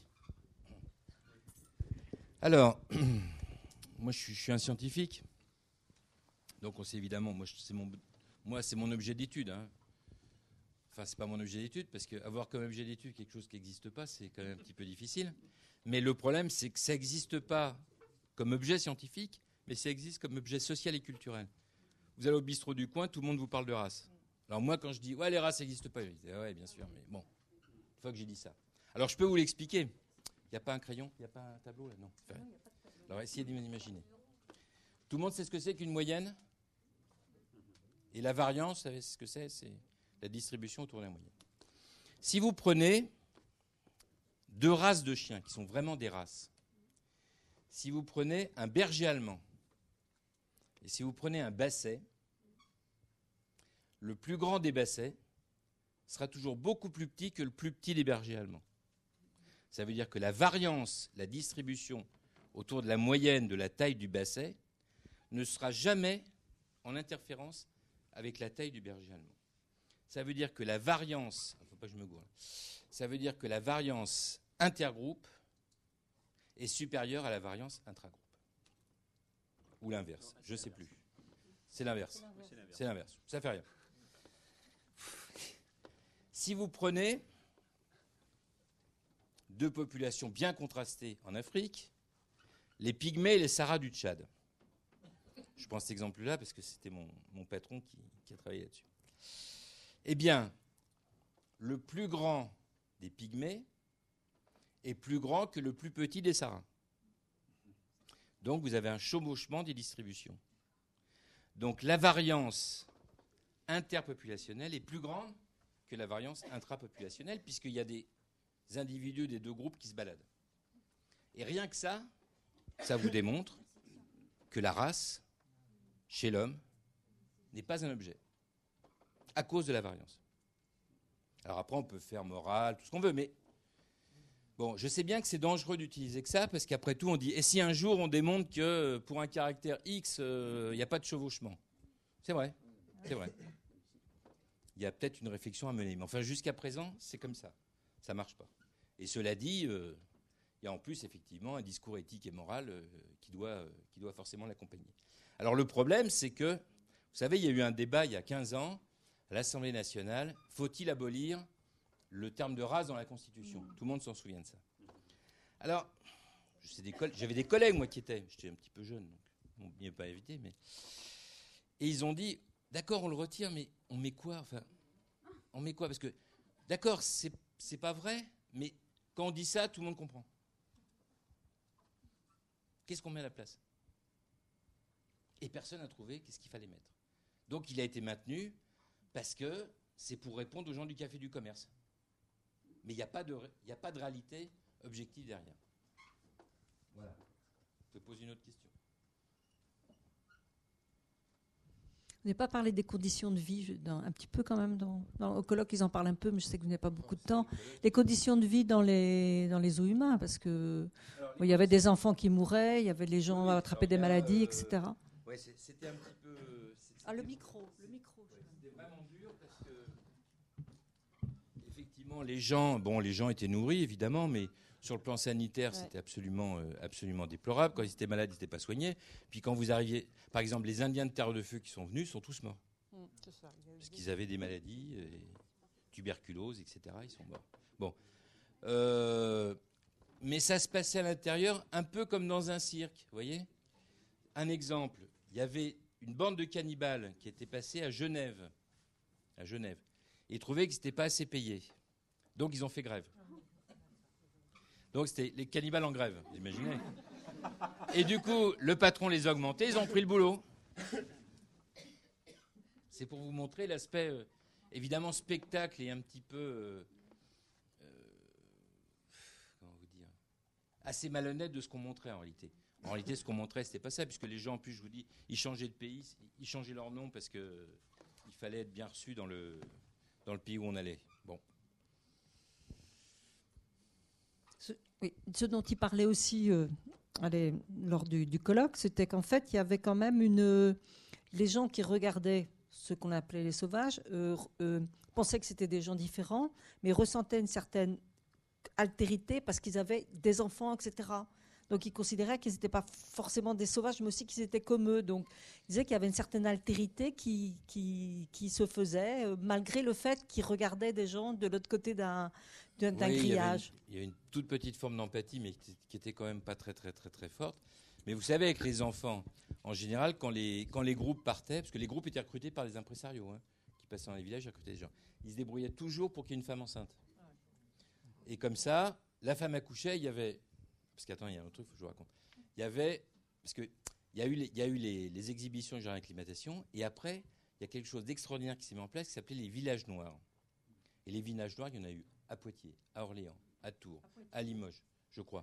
Speaker 2: Alors, moi, je suis un scientifique. Donc, on sait évidemment, c'est mon objet d'étude. Enfin, c'est pas mon objet d'étude, parce qu'avoir comme objet d'étude quelque chose qui n'existe pas, c'est quand même un petit peu difficile. Mais le problème, c'est que ça n'existe pas comme objet scientifique, mais ça existe comme objet social et culturel. Vous allez au bistrot du coin, tout le monde vous parle de race. Alors moi, quand je dis « ouais, les races n'existent pas », je dis « ouais, bien sûr, mais bon, une fois que j'ai dit ça. » Alors je peux vous l'expliquer. Il n'y a pas un crayon, il n'y a pas un tableau là, non. Enfin, alors essayez d'imaginer. Tout le monde sait ce que c'est qu'une moyenne? Et la variance, vous savez ce que c'est? C'est la distribution autour de la moyenne. Si vous prenez 2 races de chiens, qui sont vraiment des races, si vous prenez un berger allemand, et si vous prenez un basset, le plus grand des bassets sera toujours beaucoup plus petit que le plus petit des bergers allemands. Ça veut dire que la variance, la distribution autour de la moyenne de la taille du basset ne sera jamais en interférence avec la taille du berger allemand. Ça veut dire que la variance, il ne faut pas que je me gourre, ça veut dire que la variance intergroupe est supérieure à la variance intragroupe. Ou l'inverse, je ne sais plus. C'est l'inverse. C'est l'inverse. Ça fait rien. Si vous prenez deux populations bien contrastées en Afrique, les Pygmées et les Saras du Tchad. Je prends cet exemple-là parce que c'était mon patron qui a travaillé là-dessus. Eh bien, le plus grand des Pygmées est plus grand que le plus petit des Saras. Donc, vous avez un chevauchement des distributions. Donc, la variance interpopulationnelle est plus grande que la variance intrapopulationnelle, puisqu'il y a des individus des deux groupes qui se baladent. Et rien que ça vous démontre que la race, chez l'homme, n'est pas un objet, à cause de la variance. Alors après, on peut faire morale, tout ce qu'on veut, mais bon, je sais bien que c'est dangereux d'utiliser que ça, parce qu'après tout, on dit, et si un jour on démontre que pour un caractère X, il n'y a pas de chevauchement? C'est vrai, c'est vrai. Il y a peut-être une réflexion à mener, mais enfin, jusqu'à présent, c'est comme ça. Ça ne marche pas. Et cela dit, il y a en plus, effectivement, un discours éthique et moral qui doit forcément l'accompagner. Alors le problème, c'est que, vous savez, il y a eu un débat il y a 15 ans à l'Assemblée nationale, faut-il abolir le terme de race dans la Constitution? Tout le monde s'en souvient de ça. Alors, j'avais des collègues, moi, j'étais un petit peu jeune, donc on n'y est pas invité, mais... Et ils ont dit, d'accord, on le retire, mais on met quoi? Enfin, on met quoi? Parce que, d'accord, c'est pas vrai, mais quand on dit ça, tout le monde comprend. Qu'est-ce qu'on met à la place? Et personne n'a trouvé qu'est-ce qu'il fallait mettre. Donc il a été maintenu parce que c'est pour répondre aux gens du café du commerce. Mais il n'y a pas de réalité objective derrière. Voilà. Je peux poser une autre question.
Speaker 1: Vous n'avez pas parlé des conditions de vie, un petit peu quand même, au colloque ils en parlent un peu, mais je sais que vous n'avez pas beaucoup de temps. Les conditions de vie dans les zoos humains, parce que il y avait des enfants qui mouraient, il y avait les gens attraper des maladies, etc.
Speaker 2: Oui, c'était un petit peu...
Speaker 1: Le micro.
Speaker 2: C'était vraiment dur parce que, effectivement, les gens étaient nourris, évidemment, mais sur le plan sanitaire, c'était absolument déplorable. Quand ils étaient malades, ils n'étaient pas soignés. Puis quand vous arriviez, par exemple, les Indiens de Terre de Feu qui sont venus sont tous morts.
Speaker 1: C'est ça.
Speaker 2: Parce qu'ils avaient des maladies, tuberculose, etc. Ils sont morts. Bon. Mais ça se passait à l'intérieur un peu comme dans un cirque, vous voyez ? Un exemple, il y avait une bande de cannibales qui était passée à Genève. Et ils trouvaient que ce n'était pas assez payé. Donc ils ont fait grève. Donc c'était les cannibales en grève, vous imaginez. Et du coup, le patron les a augmentés, ils ont pris le boulot. C'est pour vous montrer l'aspect, évidemment, spectacle et un petit peu, comment vous dire, assez malhonnête de ce qu'on montrait en réalité. En réalité, ce qu'on montrait, c'était pas ça, puisque les gens, en plus, je vous dis, ils changeaient de pays, ils changeaient leur nom parce qu'il fallait être bien reçu dans le pays où on allait. Bon.
Speaker 1: Ce dont il parlait aussi lors du colloque, c'était qu'en fait, il y avait quand même les gens qui regardaient ce qu'on appelait les sauvages, pensaient que c'était des gens différents, mais ressentaient une certaine altérité parce qu'ils avaient des enfants, etc. Donc ils considéraient qu'ils n'étaient pas forcément des sauvages, mais aussi qu'ils étaient comme eux. Donc ils disaient qu'il y avait une certaine altérité qui se faisait, malgré le fait qu'ils regardaient des gens de l'autre côté d'un grillage.
Speaker 2: Il y avait une toute petite forme d'empathie, mais qui était quand même pas très, très, très, très forte. Mais vous savez, avec les enfants, en général, quand les groupes partaient, parce que les groupes étaient recrutés par des impresarios, qui passaient dans les villages, recrutaient des gens, ils se débrouillaient toujours pour qu'il y ait une femme enceinte. Et comme ça, la femme accouchait, il y avait... Parce qu'attends, il y a un autre truc, il faut que je vous raconte. Il y avait... Parce qu'il y a eu les exhibitions de jardin d'acclimatation, et après, il y a quelque chose d'extraordinaire qui s'est mis en place qui s'appelait les villages noirs. Et les villages noirs, il y en a eu à Poitiers, à Orléans, à Tours, à Limoges, je crois.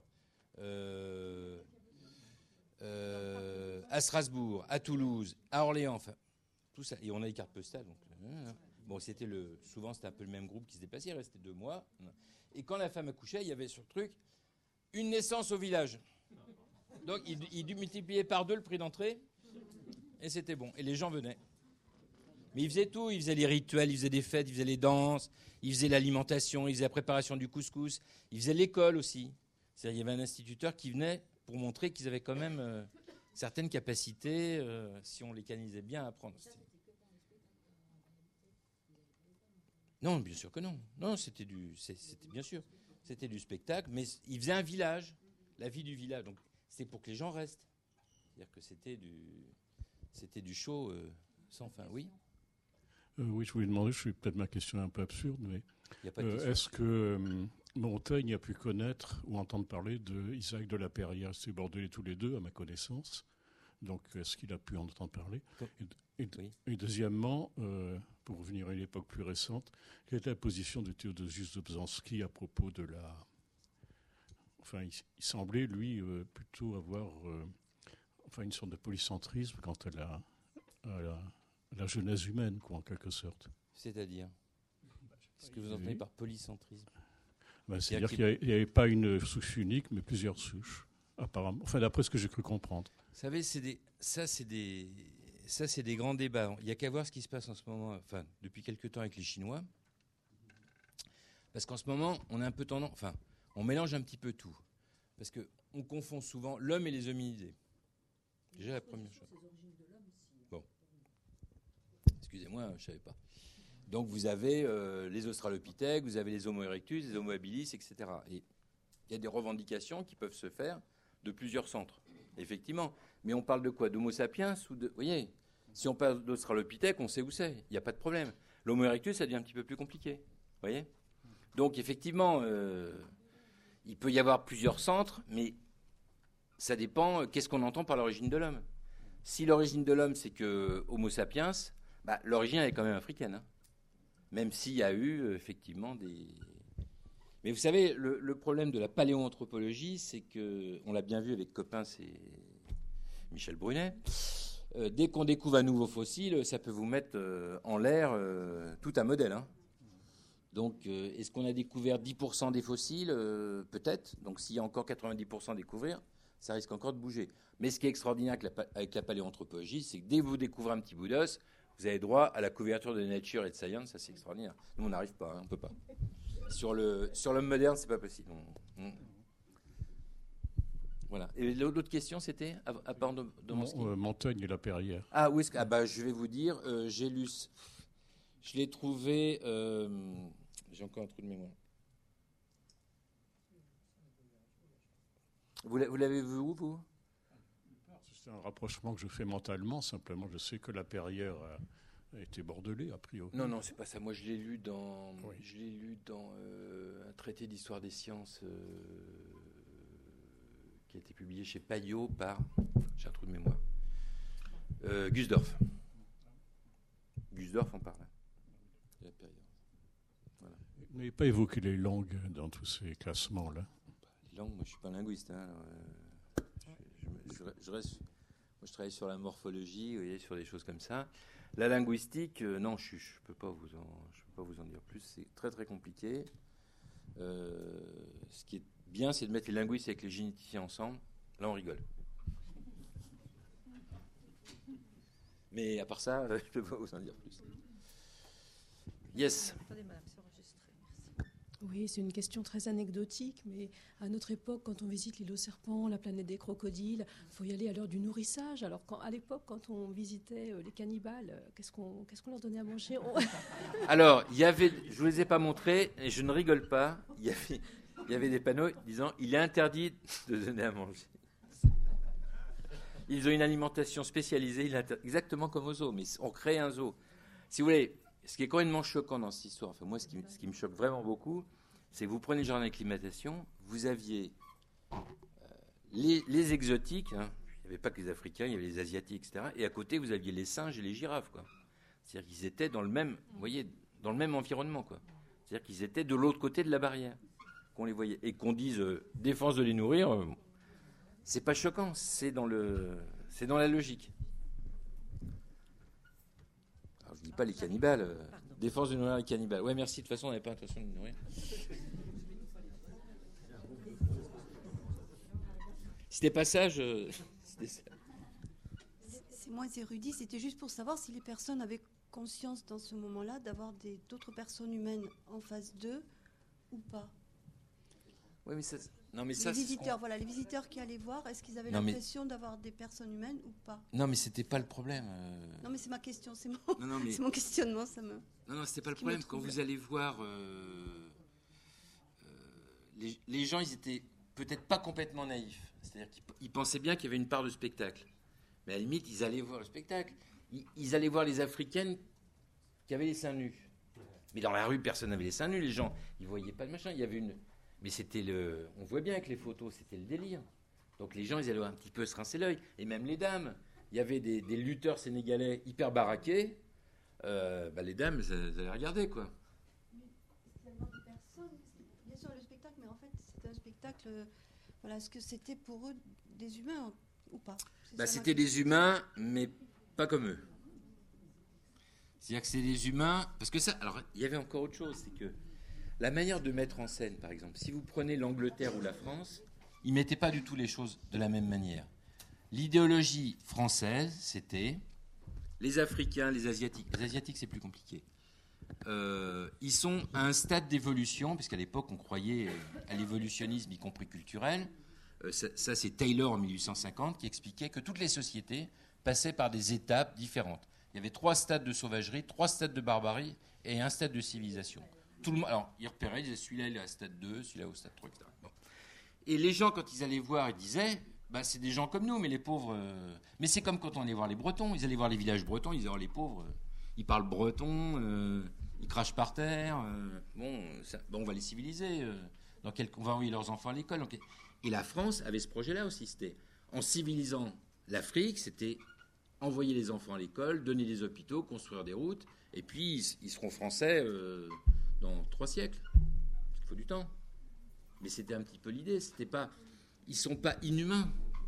Speaker 2: À Strasbourg, à Toulouse, à Orléans, enfin, tout ça. Et on a les cartes postales. Donc, bon, souvent, c'était un peu le même groupe qui se déplaçait, il restait 2 mois. Et quand la femme accouchait, il y avait sur le truc une naissance au village. Donc, il dut multiplier par 2 le prix d'entrée. Et c'était bon. Et les gens venaient. Mais ils faisaient tout. Ils faisaient les rituels, ils faisaient des fêtes, ils faisaient les danses, ils faisaient l'alimentation, ils faisaient la préparation du couscous. Ils faisaient l'école aussi. C'est-à-dire, il y avait un instituteur qui venait pour montrer qu'ils avaient quand même certaines capacités, si on les canalisait bien, à apprendre. Non, bien sûr que non. Non, c'était bien sûr. C'était du spectacle, mais ils faisaient un village, la vie du village. Donc, c'était pour que les gens restent. C'est-à-dire que c'était du show sans fin. Oui.
Speaker 4: Oui, je voulais demander, peut-être ma question est un peu absurde, mais
Speaker 2: Y a pas de question.
Speaker 4: est-ce que Montaigne a pu connaître ou entendre parler de Isaac de la Perrière? C'est bordelais tous les deux, à ma connaissance. Donc, est-ce qu'il a pu en entendre parler?
Speaker 2: Oui.
Speaker 4: Et deuxièmement, pour revenir à une époque plus récente, quelle était la position de Théodosius Dobzhansky à propos de la... Enfin, il semblait, lui, plutôt avoir une sorte de polycentrisme quant à la jeunesse humaine, quoi, en quelque sorte.
Speaker 2: C'est-à-dire, ce que vous entendez par polycentrisme?
Speaker 4: C'est-à-dire qu'il n'y avait pas une souche unique, mais plusieurs souches, apparemment. Enfin, d'après ce que j'ai cru comprendre.
Speaker 2: Vous savez, ça, c'est des grands débats. Il n'y a qu'à voir ce qui se passe en ce moment, enfin, depuis quelque temps avec les Chinois. Parce qu'en ce moment, on a un peu tendance... Enfin, on mélange un petit peu tout. Parce qu'on confond souvent l'homme et les hominidés. Déjà la première chose. Bon. Excusez-moi, je ne savais pas. Donc vous avez les australopithèques, vous avez les homo erectus, les homo habilis, etc. Et il y a des revendications qui peuvent se faire de plusieurs centres. Effectivement. Mais on parle de quoi? D'homo sapiens ou de... Vous voyez, si on parle d'australopithèque, on sait où c'est. Il n'y a pas de problème. L'homo erectus, ça devient un petit peu plus compliqué. Vous voyez? Donc effectivement, il peut y avoir plusieurs centres, mais ça dépend qu'est-ce qu'on entend par l'origine de l'homme. Si l'origine de l'homme, c'est que Homo sapiens, l'origine, elle est quand même africaine. Hein. Même s'il y a eu, effectivement, des... Mais vous savez, le problème de la paléoanthropologie, c'est que, on l'a bien vu avec Coppens et Michel Brunet, dès qu'on découvre un nouveau fossile, ça peut vous mettre en l'air tout un modèle. Hein. Donc, est-ce qu'on a découvert 10% des fossiles? Peut-être. Donc, s'il y a encore 90% à découvrir, ça risque encore de bouger. Mais ce qui est extraordinaire avec la paléoanthropologie, c'est que dès que vous découvrez un petit bout d'os, vous avez droit à la couverture de Nature et de Science. Ça, c'est extraordinaire. Nous, on n'arrive pas. Hein, on ne peut pas. Sur l'homme moderne, c'est pas possible. Voilà. Et l'autre question, c'était à part de
Speaker 4: Montaigne et la Perrière.
Speaker 2: Ah oui, je vais vous dire, j'ai lu, je l'ai trouvé, j'ai encore un trou de mémoire. Vous l'avez vu où, vous?
Speaker 4: C'est un rapprochement que je fais mentalement. Simplement, je sais que la Perrière a été bordelais, a priori.
Speaker 2: Non, c'est pas ça. Moi, je l'ai lu dans un traité d'histoire des sciences qui a été publié chez Payot par, j'ai un trou de mémoire, Gusdorf. Gusdorf en parle. De la période. Voilà.
Speaker 4: Vous n'avez pas évoqué les langues dans tous ces classements-là?
Speaker 2: Les langues, moi, je suis pas linguiste. Hein, je travaille sur la morphologie, vous voyez, sur des choses comme ça. La linguistique, non, je peux pas vous en dire plus. C'est très très compliqué. Ce qui est bien, c'est de mettre les linguistes avec les généticiens ensemble. Là, on rigole. Mais à part ça, je ne peux pas vous en dire plus. Yes.
Speaker 1: Attendez, madame, c'est enregistré. Merci.
Speaker 5: Oui, c'est une question très anecdotique, mais à notre époque, quand on visite l'île aux serpents, la planète des crocodiles, il faut y aller à l'heure du nourrissage. Alors, à l'époque, quand on visitait les cannibales, qu'est-ce qu'on leur donnait à manger?
Speaker 2: Alors, je ne vous les ai pas montrés, et je ne rigole pas, il y avait des panneaux disant « Il est interdit de donner à manger ». Ils ont une alimentation spécialisée, exactement comme au zoo, mais on crée un zoo. Si vous voulez, ce qui est complètement choquant dans cette histoire, enfin moi, ce qui me choque vraiment beaucoup, c'est que vous prenez le jardin d'acclimatation, vous aviez les exotiques, hein, il n'y avait pas que les Africains, il y avait les Asiatiques, etc. Et à côté, vous aviez les singes et les girafes, quoi. C'est-à-dire qu'ils étaient dans le même, vous voyez, dans le même environnement, quoi. C'est-à-dire qu'ils étaient de l'autre côté de la barrière, qu'on les voyait. Et qu'on dise défense de les nourrir, c'est pas choquant, c'est dans la logique. Alors, je dis pas les cannibales, défense de nourrir les cannibales. Ouais, merci, de toute façon, on n'avait pas l'intention de les nourrir. C'était pas ça, c'était ça.
Speaker 6: c'est moins érudit. C'était juste pour savoir si les personnes avaient conscience dans ce moment-là d'avoir d'autres personnes humaines en face d'eux ou pas.
Speaker 2: Oui, mais ça, non, mais
Speaker 6: Les
Speaker 2: ça,
Speaker 6: visiteurs, voilà, les visiteurs qui allaient voir, est-ce qu'ils avaient
Speaker 2: Non, mais-
Speaker 6: l'impression d'avoir des personnes humaines ou pas?
Speaker 2: non, mais c'était pas le problème.
Speaker 6: Non, mais c'est ma question, c'est mon,
Speaker 2: Non, mais
Speaker 6: c'est mon questionnement, ça me.
Speaker 2: non, c'était pas le
Speaker 6: qui me
Speaker 2: problème. Quand
Speaker 6: trouble.
Speaker 2: vous allez voir, les gens, ils étaient peut-être pas complètement naïfs. C'est-à-dire qu'ils pensaient bien qu'il y avait une part de spectacle. Mais à la limite, ils allaient voir le spectacle. Ils allaient voir les Africaines qui avaient les seins nus. Mais dans la rue, personne n'avait les seins nus. Les gens, ils voyaient pas de machin. Il y avait une. Mais c'était le. On voit bien avec les photos, c'était le délire. Donc les gens, ils allaient un petit peu se rincer l'œil. Et même les dames. Il y avait des lutteurs sénégalais hyper baraqués. Les dames, elles allaient regarder, quoi.
Speaker 6: Bien sûr, le spectacle, mais en fait, c'était un spectacle. Voilà, est-ce que c'était pour eux des humains ou pas? C'est ça ma
Speaker 2: C'était
Speaker 6: question.
Speaker 2: des humains, mais pas comme eux. C'est-à-dire que c'est des humains. Parce que ça. Alors, il y avait encore autre chose. C'est que la manière de mettre en scène, par exemple, si vous prenez l'Angleterre ou la France, ils ne mettaient pas du tout les choses de la même manière. L'idéologie française, c'était les Africains, les Asiatiques. Les Asiatiques, c'est plus compliqué. Ils sont à un stade d'évolution, puisqu'à l'époque, on croyait à l'évolutionnisme, y compris culturel. Ça, c'est Taylor en 1850 qui expliquait que toutes les sociétés passaient par des étapes différentes. Il y avait 3 stades de sauvagerie, 3 stades de barbarie et un stade de civilisation. Tout le monde, alors, ils repéraient, ils disaient celui-là, il est à stade 2, celui-là au stade 3, etc. Bon. Et les gens, quand ils allaient voir, ils disaient c'est des gens comme nous, mais les pauvres. Mais c'est comme quand on allait voir les Bretons. Ils allaient voir les villages bretons, ils disaient les pauvres, ils parlent breton, ils crachent par terre. On va les civiliser. On va envoyer leurs enfants à l'école. Donc, et la France avait ce projet-là aussi. C'était en civilisant l'Afrique, c'était envoyer les enfants à l'école, donner des hôpitaux, construire des routes, et puis ils seront français dans 3 siècles. Il faut du temps. Mais c'était un petit peu l'idée. C'était pas, ils sont pas inhumains.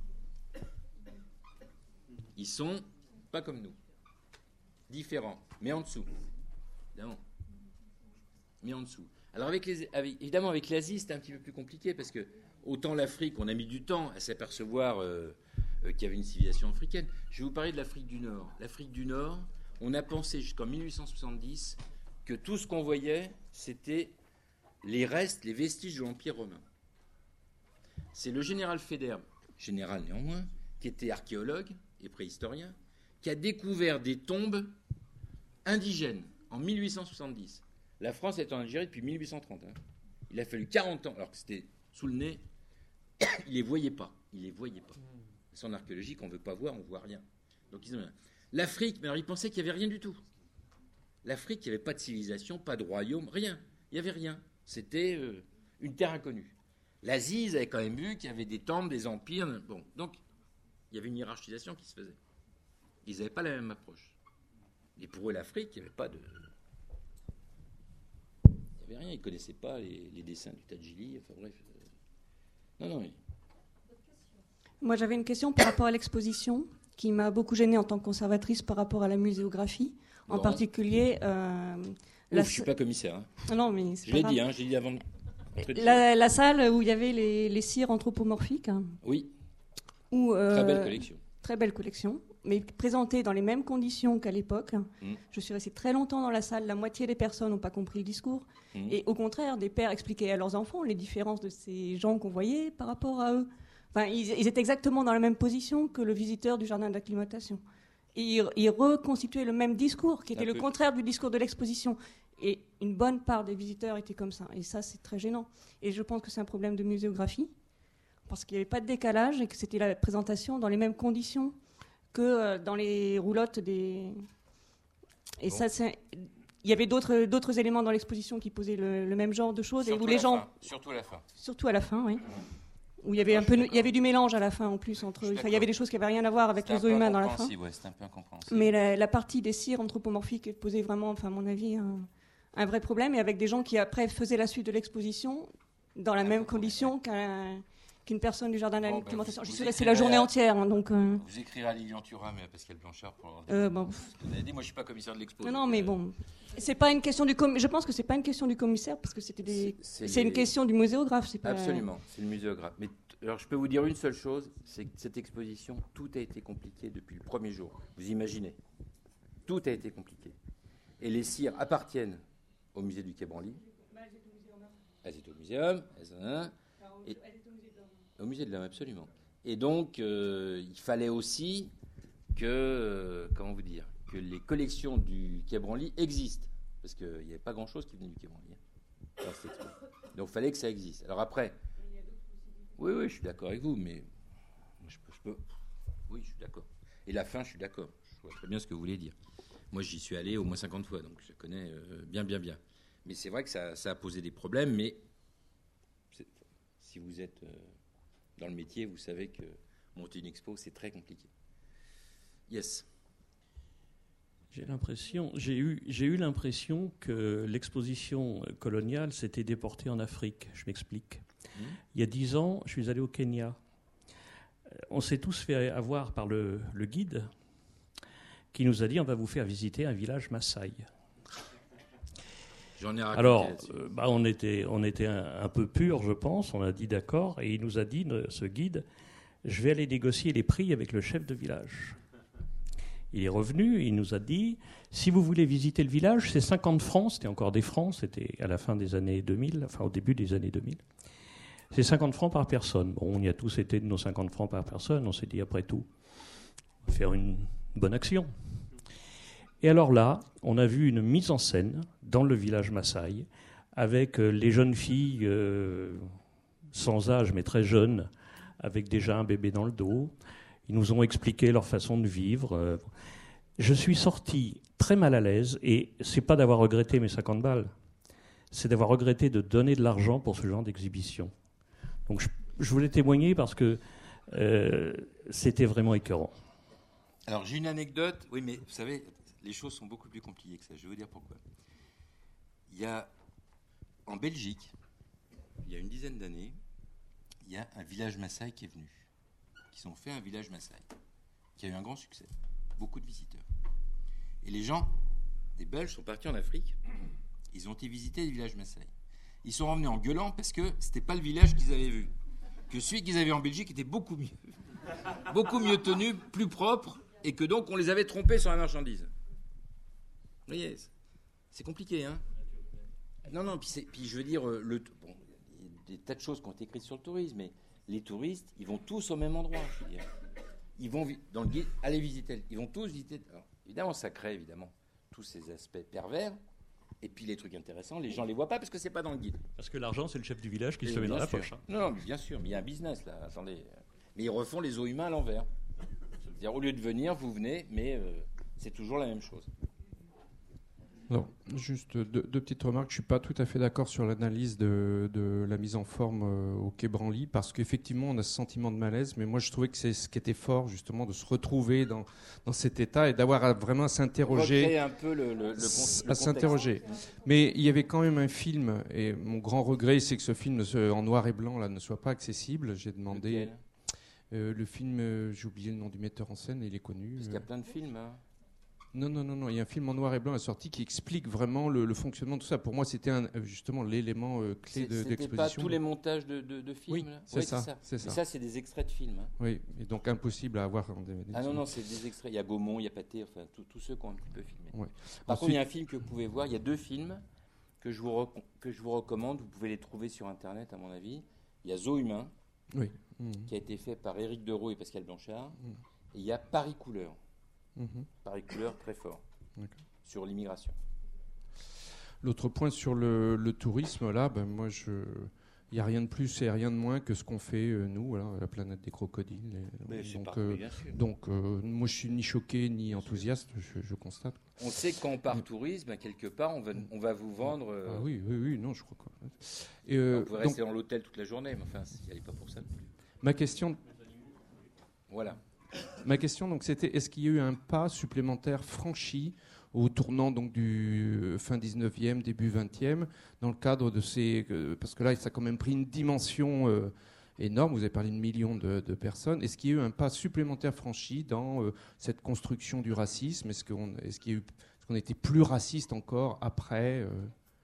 Speaker 2: Ils sont pas comme nous, différents, mais en dessous. Évidemment. Mais en dessous. Alors évidemment avec l'Asie, c'était un petit peu plus compliqué parce que autant l'Afrique, on a mis du temps à s'apercevoir qu'il y avait une civilisation africaine. Je vais vous parler de l'Afrique du Nord. L'Afrique du Nord, on a pensé jusqu'en 1870 que tout ce qu'on voyait, c'était les restes, les vestiges de l'Empire romain. C'est le général Federbe, général néanmoins, qui était archéologue et préhistorien, qui a découvert des tombes indigènes en 1870. La France est en Algérie depuis 1830. Il a fallu 40 ans, alors que c'était sous le nez, il les voyait pas. Il les voyait pas. C'est en archéologie qu'on ne veut pas voir, on ne voit rien. Donc ils ont... L'Afrique, mais alors ils pensaient qu'il n'y avait rien du tout. L'Afrique, il n'y avait pas de civilisation, pas de royaume, rien. Il n'y avait rien. C'était une terre inconnue. L'Asie, ils avaient quand même vu qu'il y avait des temples, des empires. Bon, donc il y avait une hiérarchisation qui se faisait. Ils n'avaient pas la même approche. Et pour eux, l'Afrique, il n'y avait pas de... Il n'y avait rien, ils ne connaissaient pas les dessins du Tadjili, enfin bref. Non.
Speaker 5: Moi, j'avais une question par rapport à l'exposition qui m'a beaucoup gênée en tant que conservatrice par rapport à la muséographie. En particulier...
Speaker 2: Je ne suis pas commissaire.
Speaker 5: Non, mais c'est
Speaker 2: je
Speaker 5: pas
Speaker 2: l'ai
Speaker 5: grave.
Speaker 2: dit, je l'ai dit avant.
Speaker 5: La salle où il y avait les cires anthropomorphiques.
Speaker 2: Oui.
Speaker 5: Où,
Speaker 2: très belle collection.
Speaker 5: Très belle collection, mais présentée dans les mêmes conditions qu'à l'époque. Je suis restée très longtemps dans la salle. La moitié des personnes n'ont pas compris le discours. Et au contraire, des pères expliquaient à leurs enfants les différences de ces gens qu'on voyait par rapport à eux. Enfin, ils étaient exactement dans la même position que le visiteur du jardin d'acclimatation. Et ils reconstituaient le même discours, qui était le contraire du discours de l'exposition. Et une bonne part des visiteurs étaient comme ça. Et ça, c'est très gênant. Et je pense que c'est un problème de muséographie, parce qu'il n'y avait pas de décalage et que c'était la présentation dans les mêmes conditions que dans les roulottes des... Et ça, il y avait d'autres éléments dans l'exposition qui posaient le même genre de choses.
Speaker 2: Surtout
Speaker 5: et où les gens...
Speaker 2: Surtout à la fin.
Speaker 5: Surtout à la fin, oui. Où il y avait il y avait du mélange à la fin en plus entre. Enfin, il y avait des choses qui n'avaient rien à voir avec les os humains dans la fin.
Speaker 2: Ouais, c'était un peu incompréhensible.
Speaker 5: Mais la partie des cires anthropomorphiques posait vraiment, enfin, à mon avis, un vrai problème, et avec des gens qui après faisaient la suite de l'exposition dans la même condition qu'une personne du jardin d'acclimatation. J'y suis restée la journée entière, donc.
Speaker 2: Vous écrirez à Lilian Thuram et à Pascal Blanchard pour. Vous avez dit, moi, je suis pas commissaire de l'expo.
Speaker 5: Non, mais bon. C'est pas une question je pense que c'est pas une question du commissaire parce que c'est une question du muséographe. C'est pas...
Speaker 2: Absolument, c'est le muséographe. Mais Alors, je peux vous dire une seule chose, c'est que cette exposition, tout a été compliqué depuis le premier jour. Vous imaginez. Tout a été compliqué. Et les cires appartiennent au musée du Quai Branly. Elles étaient au muséum. Au musée de l'Homme, absolument. Et donc, il fallait aussi que, comment vous dire, que les collections du Quai Branly existent. Parce qu'il n'y avait pas grand-chose qui venait du Quai Branly. Dans cette expo. Donc, il fallait que ça existe. Alors après, oui, je suis d'accord avec vous, mais je peux. Oui, je suis d'accord. Et la fin, je suis d'accord. Je vois très bien ce que vous voulez dire. Moi, j'y suis allé au moins 50 fois, donc je connais bien. Mais c'est vrai que ça a posé des problèmes, mais si vous êtes dans le métier, vous savez que monter une expo, c'est très compliqué. Yes.
Speaker 7: J'ai eu l'impression que l'exposition coloniale s'était déportée en Afrique. Je m'explique. Il y a 10 ans, je suis allé au Kenya. On s'est tous fait avoir par le guide qui nous a dit on va vous faire visiter un village Maasai.
Speaker 2: J'en ai raconté.
Speaker 7: Alors, on était un peu pur, je pense. On a dit d'accord, et il nous a dit, ce guide, je vais aller négocier les prix avec le chef de village. Il est revenu, il nous a dit, si vous voulez visiter le village, c'est 50 francs, c'était encore des francs, c'était à la fin des années 2000, enfin au début des années 2000. C'est 50 francs par personne. Bon, on y a tous été de nos 50 francs par personne, on s'est dit, après tout, on va faire une bonne action. Et alors là, on a vu une mise en scène dans le village Maasai, avec les jeunes filles sans âge, mais très jeunes, avec déjà un bébé dans le dos. Ils nous ont expliqué leur façon de vivre. Je suis sorti très mal à l'aise, et c'est pas d'avoir regretté mes 50 balles, c'est d'avoir regretté de donner de l'argent pour ce genre d'exhibition. Donc je voulais témoigner parce que c'était vraiment écœurant.
Speaker 2: Alors j'ai une anecdote, oui, mais vous savez, les choses sont beaucoup plus compliquées que ça. Je vais vous dire pourquoi. Il y a, en Belgique, il y a une dizaine d'années, il y a un village Maasai qui est venu. Ils ont fait un village Maasai qui a eu un grand succès, beaucoup de visiteurs. Et les gens, des Belges, sont partis en Afrique, ils ont été visiter le village Maasai. Ils sont revenus en gueulant parce que c'était pas le village qu'ils avaient vu, que celui qu'ils avaient en Belgique était beaucoup mieux tenu, plus propre, et que donc on les avait trompés sur la marchandise. Vous voyez, c'est compliqué, hein. Non, puis je veux dire, il y a des tas de choses qui ont été écrites sur le tourisme, mais les touristes, ils vont tous au même endroit, je veux dire. Ils vont dans le guide, aller visiter. Ils vont tous visiter. Alors, évidemment, ça crée tous ces aspects pervers. Et puis les trucs intéressants, les gens ne les voient pas parce que c'est pas dans le guide.
Speaker 7: Parce que l'argent, c'est le chef du village qui se met dans la poche. Hein.
Speaker 2: Non, mais bien sûr, mais il y a un business là. Attendez, mais ils refont les os humains à l'envers. C'est-à-dire, au lieu de venir, vous venez, mais c'est toujours la même chose.
Speaker 3: Non, juste deux petites remarques. Je ne suis pas tout à fait d'accord sur l'analyse de la mise en forme au Quai Branly, parce qu'effectivement, on a ce sentiment de malaise, mais moi, je trouvais que c'est ce qui était fort, justement, de se retrouver dans cet état et d'avoir vraiment à s'interroger.
Speaker 2: Recréer un peu le contexte.
Speaker 3: S'interroger. Mais il y avait quand même un film, et mon grand regret, c'est que ce film en noir et blanc là, ne soit pas accessible. J'ai demandé... le film, j'ai oublié le nom du metteur en scène, il est connu.
Speaker 2: Parce qu'il y a plein de films, hein.
Speaker 3: Non. Il y a un film en noir et blanc à sortie qui explique vraiment le fonctionnement de tout ça. Pour moi, c'était justement l'élément clé de l'exposition.
Speaker 2: C'était pas tous les montages de films.
Speaker 3: Oui,
Speaker 2: là.
Speaker 3: c'est ça.
Speaker 2: Et ça, c'est des extraits de films. Hein.
Speaker 3: Oui, et donc impossible à avoir en DVD.
Speaker 2: Ah non, c'est des extraits. Il y a Gaumont, il y a Pathé, enfin tous ceux qui ont un petit peu filmé.
Speaker 3: Ouais.
Speaker 2: Par contre, il y a un film que vous pouvez voir. Il y a 2 films que je vous recommande. Vous pouvez les trouver sur Internet, à mon avis. Il y a Zoo Humain, qui a été fait par Éric Dereau et Pascal Blanchard. Et il y a Paris Couleur. Paris Couleur, très fort. D'accord. Sur l'immigration.
Speaker 3: L'autre point sur le tourisme, là, moi, il n'y a rien de plus et rien de moins que ce qu'on fait, nous, voilà, la planète des crocodiles. Donc, moi, je suis ni choqué ni enthousiaste, je constate.
Speaker 2: On sait que quand on part tourisme, quelque part, on va vous vendre...
Speaker 3: Ah oui, non, je crois que...
Speaker 2: on peut rester dans l'hôtel toute la journée, mais enfin, il n'y allait pas pour ça non plus.
Speaker 3: Ma question...
Speaker 2: Voilà.
Speaker 3: Ma question, donc, c'était est-ce qu'il y a eu un pas supplémentaire franchi au tournant donc, du fin 19e, début 20e, dans le cadre de ces... parce que là, ça a quand même pris une dimension énorme. Vous avez parlé de millions de personnes. Est-ce qu'il y a eu un pas supplémentaire franchi dans cette construction du racisme ? Est-ce qu'on était plus raciste encore après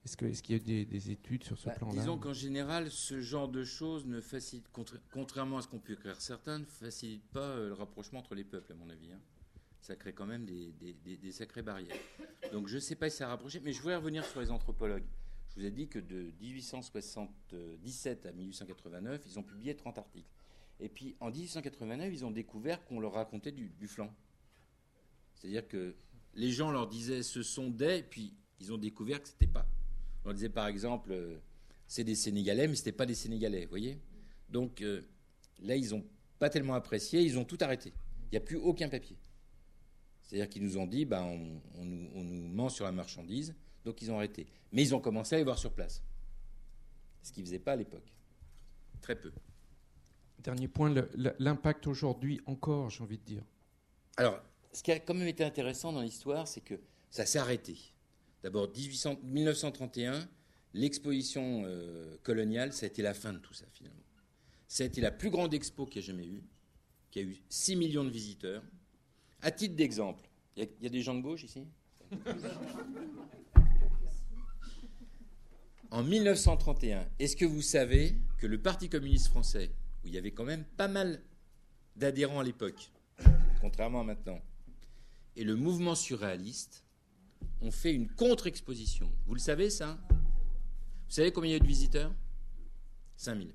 Speaker 3: Est-ce qu'il y a des études sur ce plan-là?
Speaker 2: Disons qu'en général, ce genre de choses ne facilite, contrairement à ce qu'ont pu écrire certains, ne facilite pas le rapprochement entre les peuples, à mon avis. Ça crée quand même des sacrées barrières. Donc je ne sais pas si ça a rapproché, mais je voulais revenir sur les anthropologues. Je vous ai dit que de 1877 à 1889, ils ont publié 30 articles. Et puis en 1889, ils ont découvert qu'on leur racontait du flan. C'est-à-dire que les gens leur disaient ce sont des, et puis ils ont découvert que c'était pas. On leur disait par exemple c'est des Sénégalais, mais c'était pas des Sénégalais, vous voyez. Donc là, ils n'ont pas tellement apprécié, ils ont tout arrêté. Il n'y a plus aucun papier. C'est-à-dire qu'ils nous ont dit on nous ment sur la marchandise, donc ils ont arrêté. Mais ils ont commencé à les voir sur place. Ce qu'ils ne faisaient pas à l'époque. Très peu.
Speaker 3: Dernier point, l'impact aujourd'hui encore, j'ai envie de dire.
Speaker 2: Alors, ce qui a quand même été intéressant dans l'histoire, c'est que ça s'est arrêté. D'abord, 1931, l'exposition coloniale, ça a été la fin de tout ça, finalement. Ça a été la plus grande expo qu'il y a jamais eu, qui a eu 6 millions de visiteurs. À titre d'exemple, il y a des gens de gauche ici ? En 1931, est-ce que vous savez que le Parti communiste français, où il y avait quand même pas mal d'adhérents à l'époque, contrairement à maintenant, et le mouvement surréaliste ont fait une contre-exposition. Vous le savez, ça ? Vous savez combien il y a eu de visiteurs ? 5000.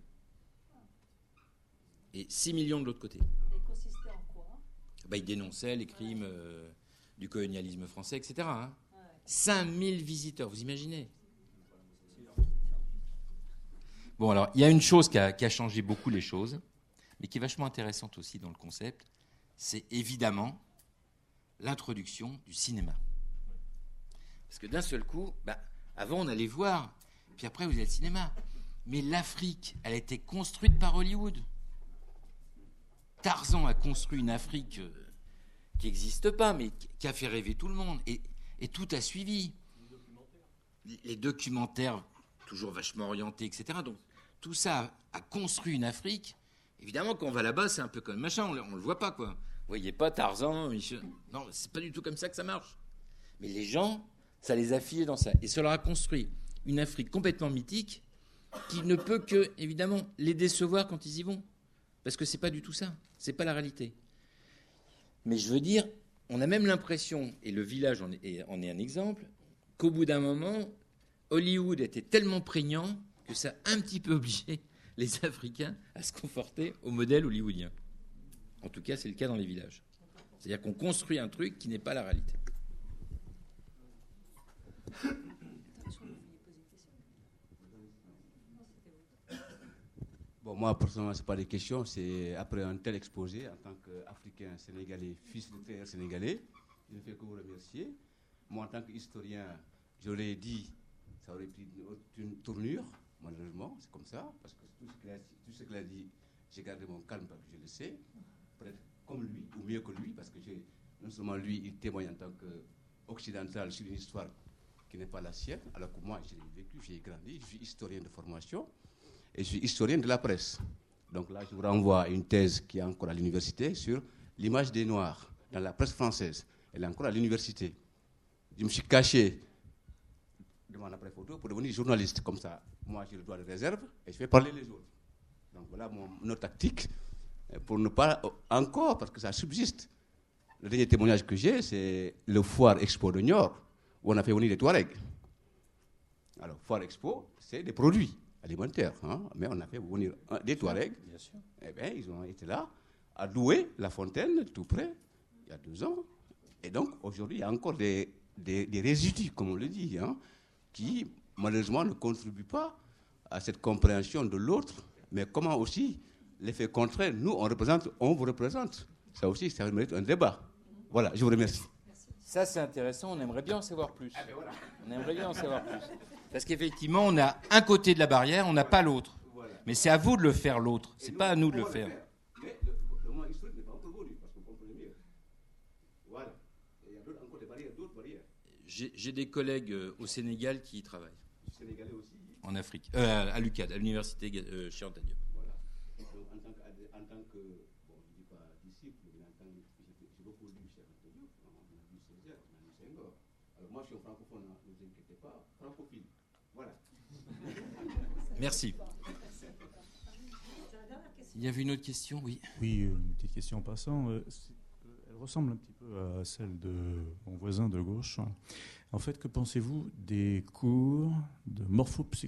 Speaker 2: Et 6 millions de l'autre côté.
Speaker 1: Et consistait en quoi ?
Speaker 2: Ils dénonçaient les crimes du colonialisme français, etc. 5000 visiteurs, vous imaginez ? Bon, alors, il y a une chose qui a changé beaucoup les choses, mais qui est vachement intéressante aussi dans le concept, c'est évidemment l'introduction du cinéma. Parce que d'un seul coup, avant on allait voir, puis après vous avez le cinéma. Mais l'Afrique, elle a été construite par Hollywood. Tarzan a construit une Afrique qui n'existe pas, mais qui a fait rêver tout le monde. Et tout a suivi. Les documentaires, toujours vachement orientés, etc. Donc tout ça a construit une Afrique. Évidemment, quand on va là-bas, c'est un peu comme machin, on ne le voit pas, quoi. Vous voyez pas Tarzan, Michel. Non, c'est pas du tout comme ça que ça marche. Mais les gens, ça les a filés dans ça. Et ça leur a construit une Afrique complètement mythique qui ne peut que, évidemment, les décevoir quand ils y vont. Parce que c'est pas du tout ça. C'est pas la réalité. Mais je veux dire, on a même l'impression, et le village en est un exemple, qu'au bout d'un moment, Hollywood était tellement prégnant que ça a un petit peu obligé les Africains à se conforter au modèle hollywoodien. En tout cas, c'est le cas dans les villages. C'est-à-dire qu'on construit un truc qui n'est pas la réalité.
Speaker 8: Bon, moi, personnellement, ce n'est pas des questions. C'est après un tel exposé, en tant qu'Africain sénégalais, fils de terre sénégalais, je ne fais que vous remercier. Moi, en tant qu'historien, je l'ai dit, ça aurait pris une tournure, malheureusement, c'est comme ça, parce que tout ce qu'il a dit, j'ai gardé mon calme parce que je le sais, peut-être comme lui, ou mieux que lui, parce que non seulement lui, il témoigne en tant qu'occidental sur une histoire qui n'est pas la sienne, alors que moi, j'ai vécu, j'ai grandi, je suis historien de formation, et je suis historien de la presse. Donc là, je vous renvoie à une thèse qui est encore à l'université sur l'image des Noirs dans la presse française. Elle est encore à l'université. Je me suis caché devant l'appareil photo pour devenir journaliste. Comme ça, moi, j'ai le droit de réserve et je vais parler les autres. Donc voilà notre tactique pour ne pas encore, parce que ça subsiste. Le dernier témoignage que j'ai, c'est le Foire Expo de Niort, où on a fait venir les Touaregs. Alors, Foire Expo, c'est des produits alimentaires, mais on a fait venir des Touaregs.
Speaker 2: Bien sûr.
Speaker 8: Eh bien, ils ont été là, à Douai, La Fontaine, tout près, il y a 2 ans. Et donc, aujourd'hui, il y a encore des résidus, comme on le dit, qui, malheureusement, ne contribuent pas à cette compréhension de l'autre, mais comment aussi, l'effet contraire, nous, on vous représente. Ça aussi, ça mérite un débat. Voilà, je vous remercie.
Speaker 2: Ça, c'est intéressant, on aimerait bien en savoir plus. On aimerait bien en savoir plus. Parce qu'effectivement, on a un côté de la barrière, on n'a pas l'autre. Mais c'est à vous de le faire, l'autre. C'est pas à nous de le faire.
Speaker 8: Mais le moment historique n'est pas encore venu, parce qu'on comprend mieux. Voilà. Et il y a encore des barrières, d'autres barrières.
Speaker 2: J'ai des collègues au Sénégal qui y travaillent.
Speaker 8: Sénégalais aussi.
Speaker 2: En Afrique. À l'UCAD, à l'université Cheikh Anta Diop.
Speaker 8: Voilà. Donc, en tant que, bon, je ne dis pas disciple, mais en tant que, j'ai beaucoup lu Cheikh Anta Diop, on a lu Césaire, on a lu Senghor. Alors moi, je suis un francophone, ne vous inquiétez pas, francophile. Voilà.
Speaker 2: Merci. Il y avait une autre question, oui.
Speaker 9: Oui, une petite question en passant. Elle ressemble un petit peu à celle de mon voisin de gauche. En fait, que pensez-vous des cours de morphopsychologie ?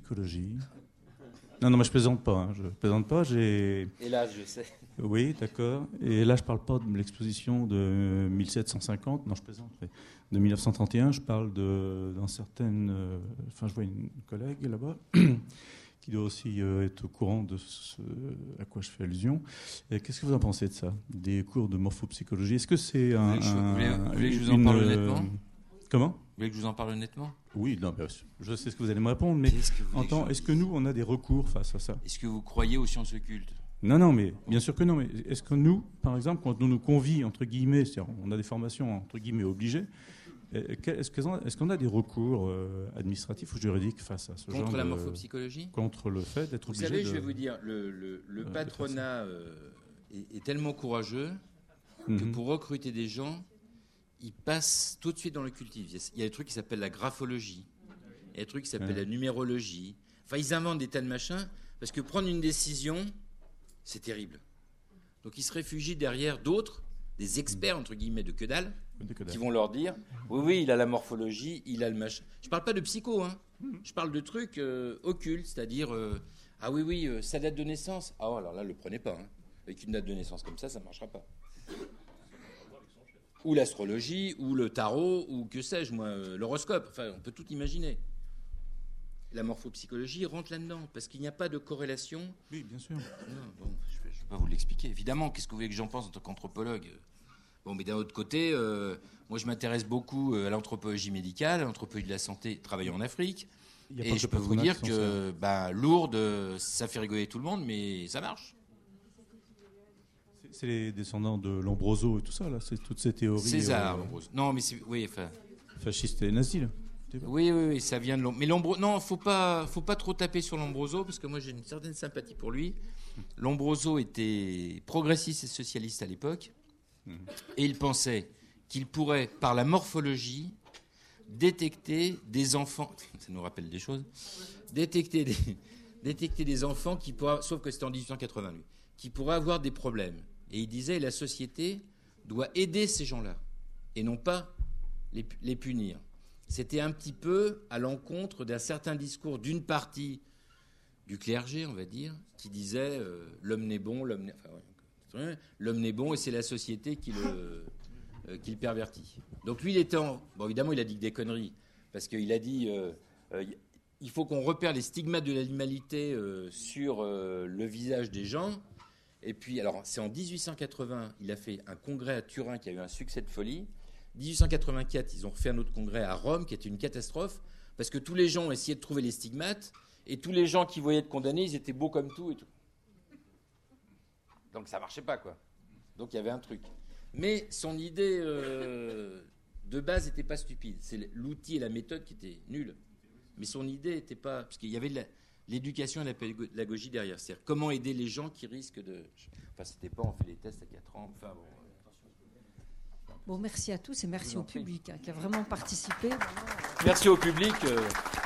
Speaker 9: Non, mais je plaisante pas. Je plaisante pas.
Speaker 2: Hélas, je sais.
Speaker 9: Oui, d'accord. Et là, je parle pas de l'exposition de 1750. Non, je plaisante. Mais de 1931, je parle d'un certain. Enfin, je vois une collègue là-bas qui doit aussi être au courant de ce à quoi je fais allusion. Qu'est-ce que vous en pensez de ça ? Des cours de morphopsychologie ? Est-ce que c'est
Speaker 2: Vous voulez que je vous en parle honnêtement ?
Speaker 9: Comment ?
Speaker 2: Vous voulez que je vous en parle honnêtement ?
Speaker 9: Oui, non, je sais ce que vous allez me répondre, mais est-ce que nous, on a des recours face à ça ?
Speaker 2: Est-ce que vous croyez aux sciences occultes ?
Speaker 9: Non, mais bien sûr que non. Mais est-ce que nous, par exemple, quand on nous convie, entre guillemets, c'est-à-dire on a des formations, entre guillemets, obligées, est-ce qu'on a des recours administratifs ou juridiques face à ce genre de...
Speaker 2: Contre la morphopsychologie ?
Speaker 9: Contre le fait d'être obligé
Speaker 2: Vous savez, je vais vous dire, le patronat est tellement courageux que pour recruter des gens, il passe tout de suite dans l'occultisme. Il y a des trucs qui s'appellent la graphologie, il y a des trucs qui s'appellent la numérologie. Enfin, ils inventent des tas de machins, parce que prendre une décision, c'est terrible. Donc ils se réfugient derrière d'autres, des experts, entre guillemets, de que dalle, qui vont leur dire, oui, il a la morphologie, il a le machin. Je ne parle pas de psycho, hein. Je parle de trucs occultes, c'est-à-dire, ah oui, sa date de naissance. Ah, alors là, ne le prenez pas. Hein. Avec une date de naissance comme ça ne marchera pas. Ou l'astrologie, ou le tarot, ou que sais-je, moi, l'horoscope. Enfin, on peut tout imaginer. La morphopsychologie rentre là-dedans, parce qu'il n'y a pas de corrélation.
Speaker 9: Oui, bien sûr.
Speaker 2: Non, bon, je ne vais pas vous l'expliquer. Évidemment, qu'est-ce que vous voulez que j'en pense en tant qu'anthropologue ? Bon, mais d'un autre côté, moi, je m'intéresse beaucoup à l'anthropologie médicale, à l'anthropologie de la santé, travaillant en Afrique. Et je peux vous dire que Lourdes, ça fait rigoler tout le monde, mais ça marche.
Speaker 9: C'est les descendants de Lombroso et tout ça, là. C'est toutes ces théories.
Speaker 2: César, Lombroso. Non, mais c'est... Oui, enfin...
Speaker 9: Fasciste et nazi, là.
Speaker 2: Oui, ça vient de Lombroso. Mais Lombroso... Non, faut pas trop taper sur Lombroso, parce que moi, j'ai une certaine sympathie pour lui. Lombroso était progressiste et socialiste à l'époque, et il pensait qu'il pourrait, par la morphologie, détecter des enfants... Ça nous rappelle des choses. Détecter des enfants qui pourraient... Sauf que c'était en 1880, lui. Qui pourraient avoir des problèmes. Et il disait, la société doit aider ces gens-là, et non pas les punir. C'était un petit peu à l'encontre d'un certain discours d'une partie du clergé, on va dire, qui disait l'homme n'est bon, l'homme n'est bon, et c'est la société qui le pervertit. Donc lui, bon, évidemment, il a dit des conneries, parce qu'il a dit il faut qu'on repère les stigmates de l'animalité sur le visage des gens. Et puis, alors, c'est en 1880, il a fait un congrès à Turin qui a eu un succès de folie. 1884, ils ont refait un autre congrès à Rome qui était une catastrophe, parce que tous les gens ont essayé de trouver les stigmates, et tous les gens qui voyaient être condamnés, ils étaient beaux comme tout et tout. Donc ça marchait pas, quoi. Donc il y avait un truc. Mais son idée de base n'était pas stupide. C'est l'outil et la méthode qui étaient nuls. Mais son idée n'était pas... Parce qu'il y avait l'éducation et la pédagogie derrière. C'est-à-dire comment aider les gens qui risquent de... Enfin, c'était pas on fait les tests à 4 ans. Enfin, bon...
Speaker 1: Bon, merci à tous et merci au public qui a vraiment participé.
Speaker 2: Merci au public.